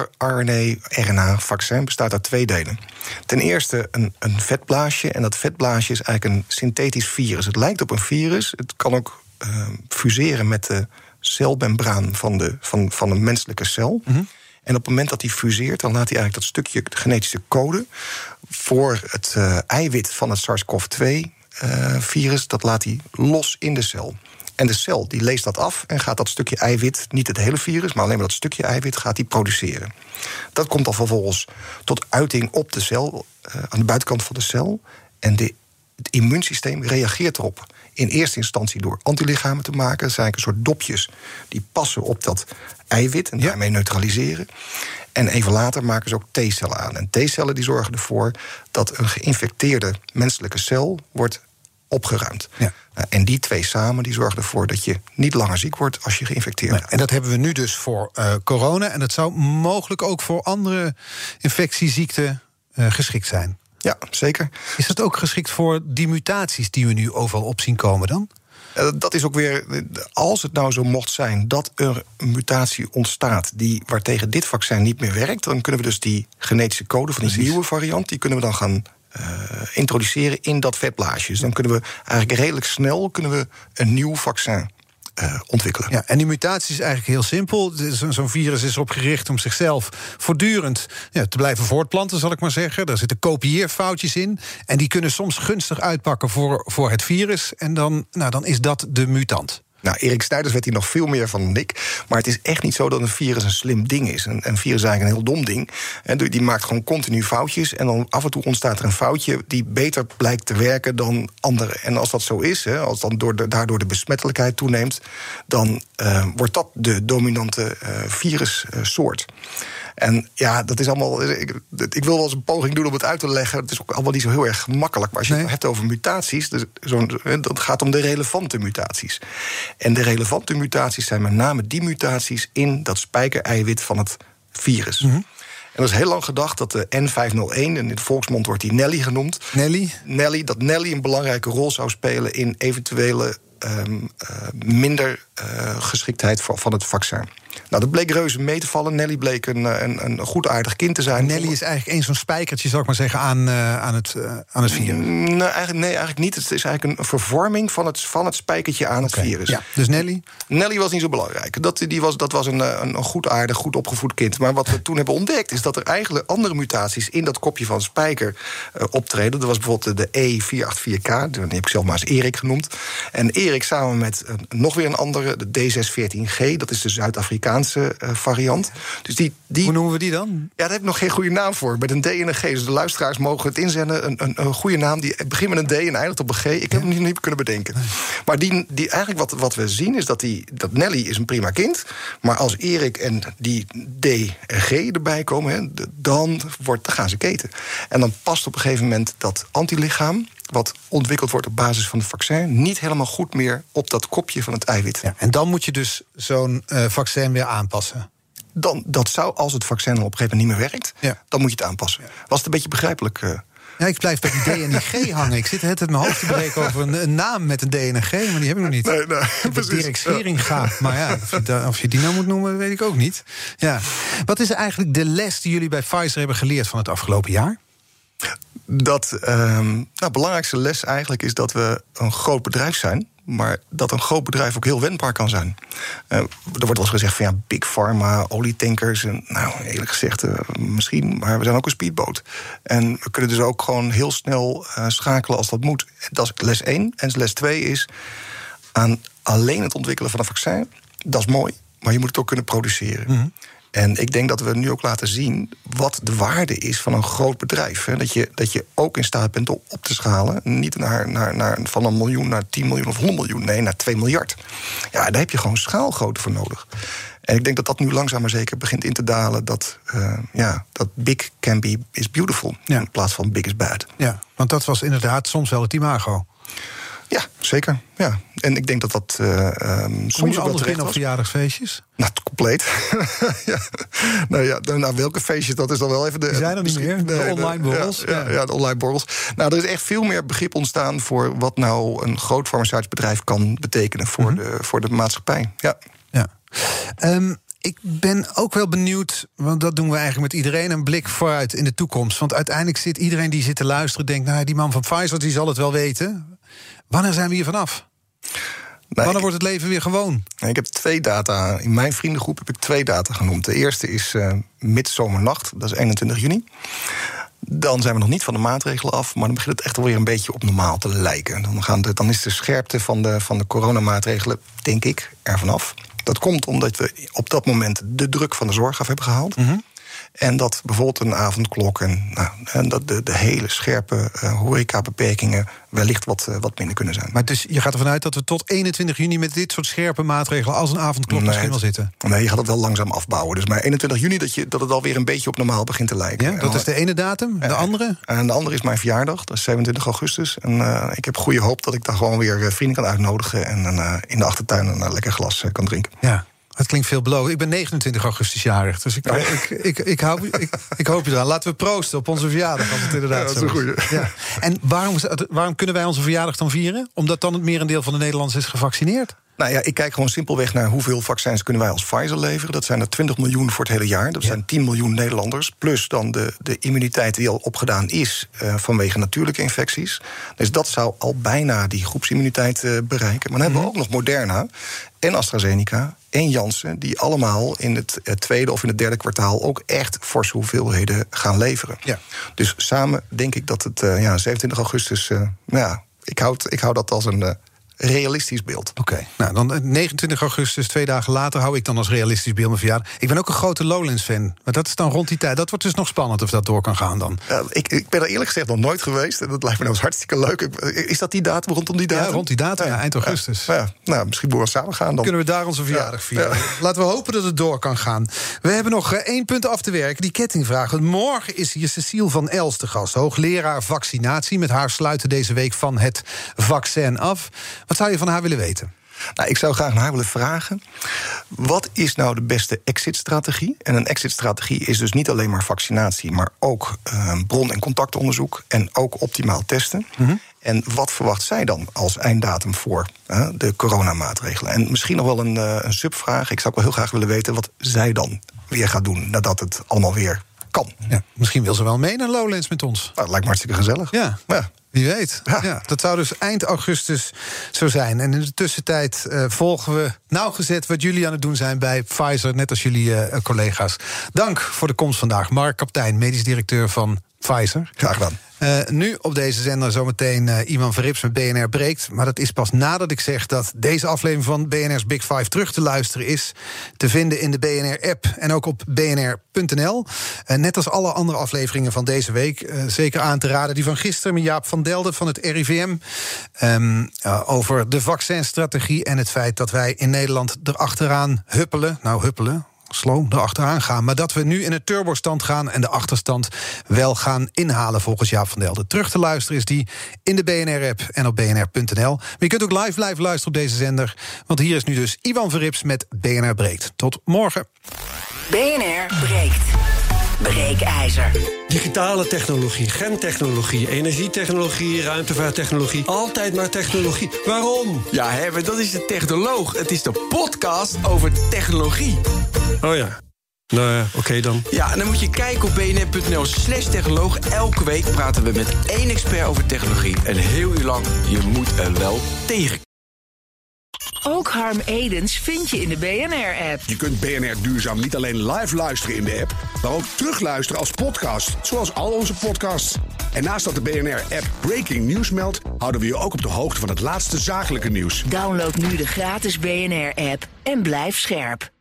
messenger-RNA-vaccin bestaat uit 2 delen. Ten eerste een vetblaasje. En dat vetblaasje is eigenlijk een synthetisch virus. Het lijkt op een virus. Het kan ook fuseren met de celmembraan van een menselijke cel. En op het moment dat die fuseert, dan laat hij eigenlijk dat stukje genetische code voor het eiwit van het SARS-CoV-2-virus, dat laat hij los in de cel. En de cel die leest dat af en gaat dat stukje eiwit, niet het hele virus, maar alleen maar dat stukje eiwit, gaat die produceren. Dat komt dan vervolgens tot uiting op de cel, aan de buitenkant van de cel. En het immuunsysteem reageert erop. In eerste instantie door antilichamen te maken. Dat zijn eigenlijk een soort dopjes die passen op dat eiwit en daarmee neutraliseren. En even later maken ze ook T-cellen aan. En T-cellen die zorgen ervoor dat een geïnfecteerde menselijke cel wordt opgeruimd. Ja. En die 2 samen die zorgen ervoor dat je niet langer ziek wordt als je geïnfecteerd bent. En dat hebben we nu dus voor corona. En dat zou mogelijk ook voor andere infectieziekten geschikt zijn. Ja, zeker. Is dat ook geschikt voor die mutaties die we nu overal op zien komen dan? Dat is ook weer, als het nou zo mocht zijn dat er een mutatie ontstaat waartegen dit vaccin niet meer werkt, dan kunnen we dus die genetische code van die nieuwe variant, die kunnen we dan gaan introduceren in dat vetblaasje. Dus dan kunnen we eigenlijk redelijk snel een nieuw vaccin ontwikkelen. Ja, en die mutatie is eigenlijk heel simpel. Zo'n virus is erop gericht om zichzelf voortdurend te blijven voortplanten, zal ik maar zeggen. Daar zitten kopieerfoutjes in. En die kunnen soms gunstig uitpakken voor het virus. En dan is dat de mutant. Nou, Erik Snijders weet hier nog veel meer van dan ik. Maar het is echt niet zo dat een virus een slim ding is. Een virus is eigenlijk een heel dom ding. En die maakt gewoon continu foutjes. En dan af en toe ontstaat er een foutje die beter blijkt te werken dan andere. En als dat zo is, als dan daardoor de besmettelijkheid toeneemt, dan wordt dat de dominante virussoort. En ja, dat is allemaal. Ik wil wel eens een poging doen om het uit te leggen. Het is ook allemaal niet zo heel erg gemakkelijk. Maar als je het hebt over mutaties, dan gaat het om de relevante mutaties. En de relevante mutaties zijn met name die mutaties in dat spijkereiwit van het virus. Mm-hmm. En er is heel lang gedacht dat de N501, en in de volksmond wordt die Nelly genoemd. Dat Nelly een belangrijke rol zou spelen in eventuele minder geschiktheid van het vaccin. Nou, dat bleek reuze mee te vallen. Nelly bleek een goed aardig kind te zijn. Nelly is eigenlijk zo'n spijkertje, zal ik maar zeggen, aan het virus. Nee, eigenlijk niet. Het is eigenlijk een vervorming van het spijkertje aan het virus. Ja, dus Nelly? Nelly was niet zo belangrijk. Dat was een goed aardig, goed opgevoed kind. Maar wat we toen hebben ontdekt, is dat er eigenlijk andere mutaties in dat kopje van spijker optreden. Er was bijvoorbeeld de E484K, die heb ik zelf maar eens Erik genoemd. En Erik samen met nog weer een andere, de D614G, dat is de Zuid-Afrikaanse variant. Dus hoe noemen we die dan? Ja, daar heb ik nog geen goede naam voor. Met een D en een G. Dus de luisteraars mogen het inzenden. Een goede naam die begint met een D en eindigt op een G. Ik heb hem niet kunnen bedenken. Maar die eigenlijk wat we zien is dat Nelly is een prima kind. Maar als Erik en die D en G erbij komen, dan gaan ze keten. En dan past op een gegeven moment dat antilichaam, wat ontwikkeld wordt op basis van het vaccin, niet helemaal goed meer op dat kopje van het eiwit. Ja, en dan moet je dus zo'n vaccin weer aanpassen. Dat zou, als het vaccin dan op een gegeven moment niet meer werkt, dan moet je het aanpassen. Ja. Was het een beetje begrijpelijk? Ja, ik blijf bij die D en die G hangen. Ik zit het in mijn hoofd te breken over een naam met een D en een G, maar die heb ik nog niet. Nee, Dirk Scheringa. Maar ja, of je die nou moet noemen, weet ik ook niet. Ja. Wat is eigenlijk de les die jullie bij Pfizer hebben geleerd van het afgelopen jaar? De belangrijkste les eigenlijk is dat we een groot bedrijf zijn, maar dat een groot bedrijf ook heel wendbaar kan zijn. Er wordt wel eens gezegd van Big Pharma, olietankers. En eerlijk gezegd, misschien, maar we zijn ook een speedboot. En we kunnen dus ook gewoon heel snel schakelen als dat moet. Dat is les 1. En les 2 is aan alleen het ontwikkelen van een vaccin. Dat is mooi, maar je moet het ook kunnen produceren. Mm-hmm. En ik denk dat we nu ook laten zien wat de waarde is van een groot bedrijf. Hè. Dat je ook in staat bent om op te schalen. Niet van 1 miljoen naar 10 miljoen of 100 miljoen. Nee, naar 2 miljard. Ja, daar heb je gewoon schaalgrootte voor nodig. En ik denk dat dat nu langzaam maar zeker begint in te dalen. Dat big can be is beautiful. Ja. In plaats van big is bad. Ja, want dat was inderdaad soms wel het imago. Ja, zeker. Ja. En ik denk dat dat soms ook wel terecht was. Op verjaardagsfeestjes? Nou, compleet. Welke feestjes, dat is dan wel even de... Die zijn er niet meer, de online borrels. Ja, de online borrels. Nou, er is echt veel meer begrip ontstaan voor wat nou een groot farmaceutisch bedrijf kan betekenen voor de maatschappij. Ja. Ik ben ook wel benieuwd, want dat doen we eigenlijk met iedereen, een blik vooruit in de toekomst. Want uiteindelijk zit iedereen die zit te luisteren, denkt, die man van Pfizer, die zal het wel weten. Wanneer zijn we hier vanaf? Wanneer wordt het leven weer gewoon? Ik heb 2 data. In mijn vriendengroep heb ik 2 data genoemd. De eerste is midzomernacht, dat is 21 juni. Dan zijn we nog niet van de maatregelen af, maar dan begint het echt alweer een beetje op normaal te lijken. Dan is de scherpte van de coronamaatregelen, denk ik, ervan af. Dat komt omdat we op dat moment de druk van de zorg af hebben gehaald. Mm-hmm. En dat bijvoorbeeld een avondklok en dat de hele scherpe horecabeperkingen wellicht wat minder kunnen zijn. Maar dus je gaat ervan uit dat we tot 21 juni met dit soort scherpe maatregelen als een avondklok misschien wel zitten? Nee, je gaat het wel langzaam afbouwen. Dus maar 21 juni dat het alweer een beetje op normaal begint te lijken. Ja, dat is de ene datum. De andere? En de andere is mijn verjaardag, dat is 27 augustus. En ik heb goede hoop dat ik daar gewoon weer vrienden kan uitnodigen en in de achtertuin een lekker glas kan drinken. Ja. Het klinkt veelbelovend. Ik ben 29 augustus jarig, dus ik hoop je eraan. Laten we proosten op onze verjaardag, als het inderdaad zo is. Dat is een goeie. Ja. En waarom kunnen wij onze verjaardag dan vieren? Omdat dan het merendeel van de Nederlanders is gevaccineerd? Nou ja, ik kijk gewoon simpelweg naar hoeveel vaccins kunnen wij als Pfizer leveren. Dat zijn er 20 miljoen voor het hele jaar. Dat zijn 10 miljoen Nederlanders. Plus dan de immuniteit die al opgedaan is vanwege natuurlijke infecties. Dus dat zou al bijna die groepsimmuniteit bereiken. Maar dan hebben we ook nog Moderna en AstraZeneca en Janssen, die allemaal in het tweede of in het derde kwartaal ook echt forse hoeveelheden gaan leveren. Ja. Dus samen denk ik dat het 27 augustus... ik hou dat als een realistisch beeld. Oké. Nou, dan 29 augustus, 2 dagen later, hou ik dan als realistisch beeld mijn verjaardag. Ik ben ook een grote Lowlands-fan. Maar dat is dan rond die tijd. Dat wordt dus nog spannend of dat door kan gaan dan. Ik ben er eerlijk gezegd nog nooit geweest. En dat lijkt me nou hartstikke leuk. Is dat die datum, rondom die datum? Ja, rond die datum, eind augustus. Nou, misschien moeten we samen gaan dan. Kunnen we daar onze verjaardag vieren. Ja. Laten we hopen dat het door kan gaan. We hebben nog 1 punt af te werken, die kettingvraag. Morgen is hier Cecile van Els te gast, hoogleraar vaccinatie. Met haar sluiten deze week van het vaccin af. Wat zou je van haar willen weten? Nou, ik zou graag naar haar willen vragen: wat is nou de beste exit-strategie? En een exit-strategie is dus niet alleen maar vaccinatie, maar ook bron- en contactonderzoek en ook optimaal testen. Mm-hmm. En wat verwacht zij dan als einddatum voor de coronamaatregelen? En misschien nog wel een subvraag. Ik zou ook wel heel graag willen weten wat zij dan weer gaat doen nadat het allemaal weer kan. Ja, misschien wil ze wel mee naar Lowlands met ons. Nou, dat lijkt me hartstikke gezellig. Ja. Wie weet. Ja, dat zou dus eind augustus zo zijn. En in de tussentijd volgen we nauwgezet wat jullie aan het doen zijn bij Pfizer, net als jullie collega's. Dank voor de komst vandaag. Mark Kaptein, medisch directeur van Pfizer. Graag gedaan. Nu op deze zender zometeen Ivan Verrips met BNR Breekt. Maar dat is pas nadat ik zeg dat deze aflevering van BNR's Big Five terug te luisteren is. Te vinden in de BNR-app en ook op bnr.nl. Net als alle andere afleveringen van deze week. Zeker aan te raden die van gisteren met Jaap van Delden van het RIVM. Over de vaccinstrategie en het feit dat wij in Nederland erachteraan huppelen. Nou, huppelen. Sloom erachteraan gaan. Maar dat we nu in een turbostand gaan en de achterstand wel gaan inhalen volgens Jaap van Delden. Terug te luisteren is die in de BNR-app en op bnr.nl. Maar je kunt ook live blijven luisteren op deze zender. Want hier is nu dus Ivan Verrips met BNR Breekt. Tot morgen. BNR Breekt. Breekijzer. Digitale technologie, gentechnologie, energietechnologie, ruimtevaarttechnologie. Altijd maar technologie. Waarom? Ja, dat is de Technoloog. Het is de podcast over technologie. Oh ja. Nou ja, oké dan. Ja, en dan moet je kijken op bnr.nl/technoloog. Elke week praten we met 1 expert over technologie. En heel uur lang, je moet er wel tegen. Ook Harm Edens vind je in de BNR-app. Je kunt BNR Duurzaam niet alleen live luisteren in de app, maar ook terugluisteren als podcast, zoals al onze podcasts. En naast dat de BNR-app Breaking News meldt, houden we je ook op de hoogte van het laatste zakelijke nieuws. Download nu de gratis BNR-app en blijf scherp.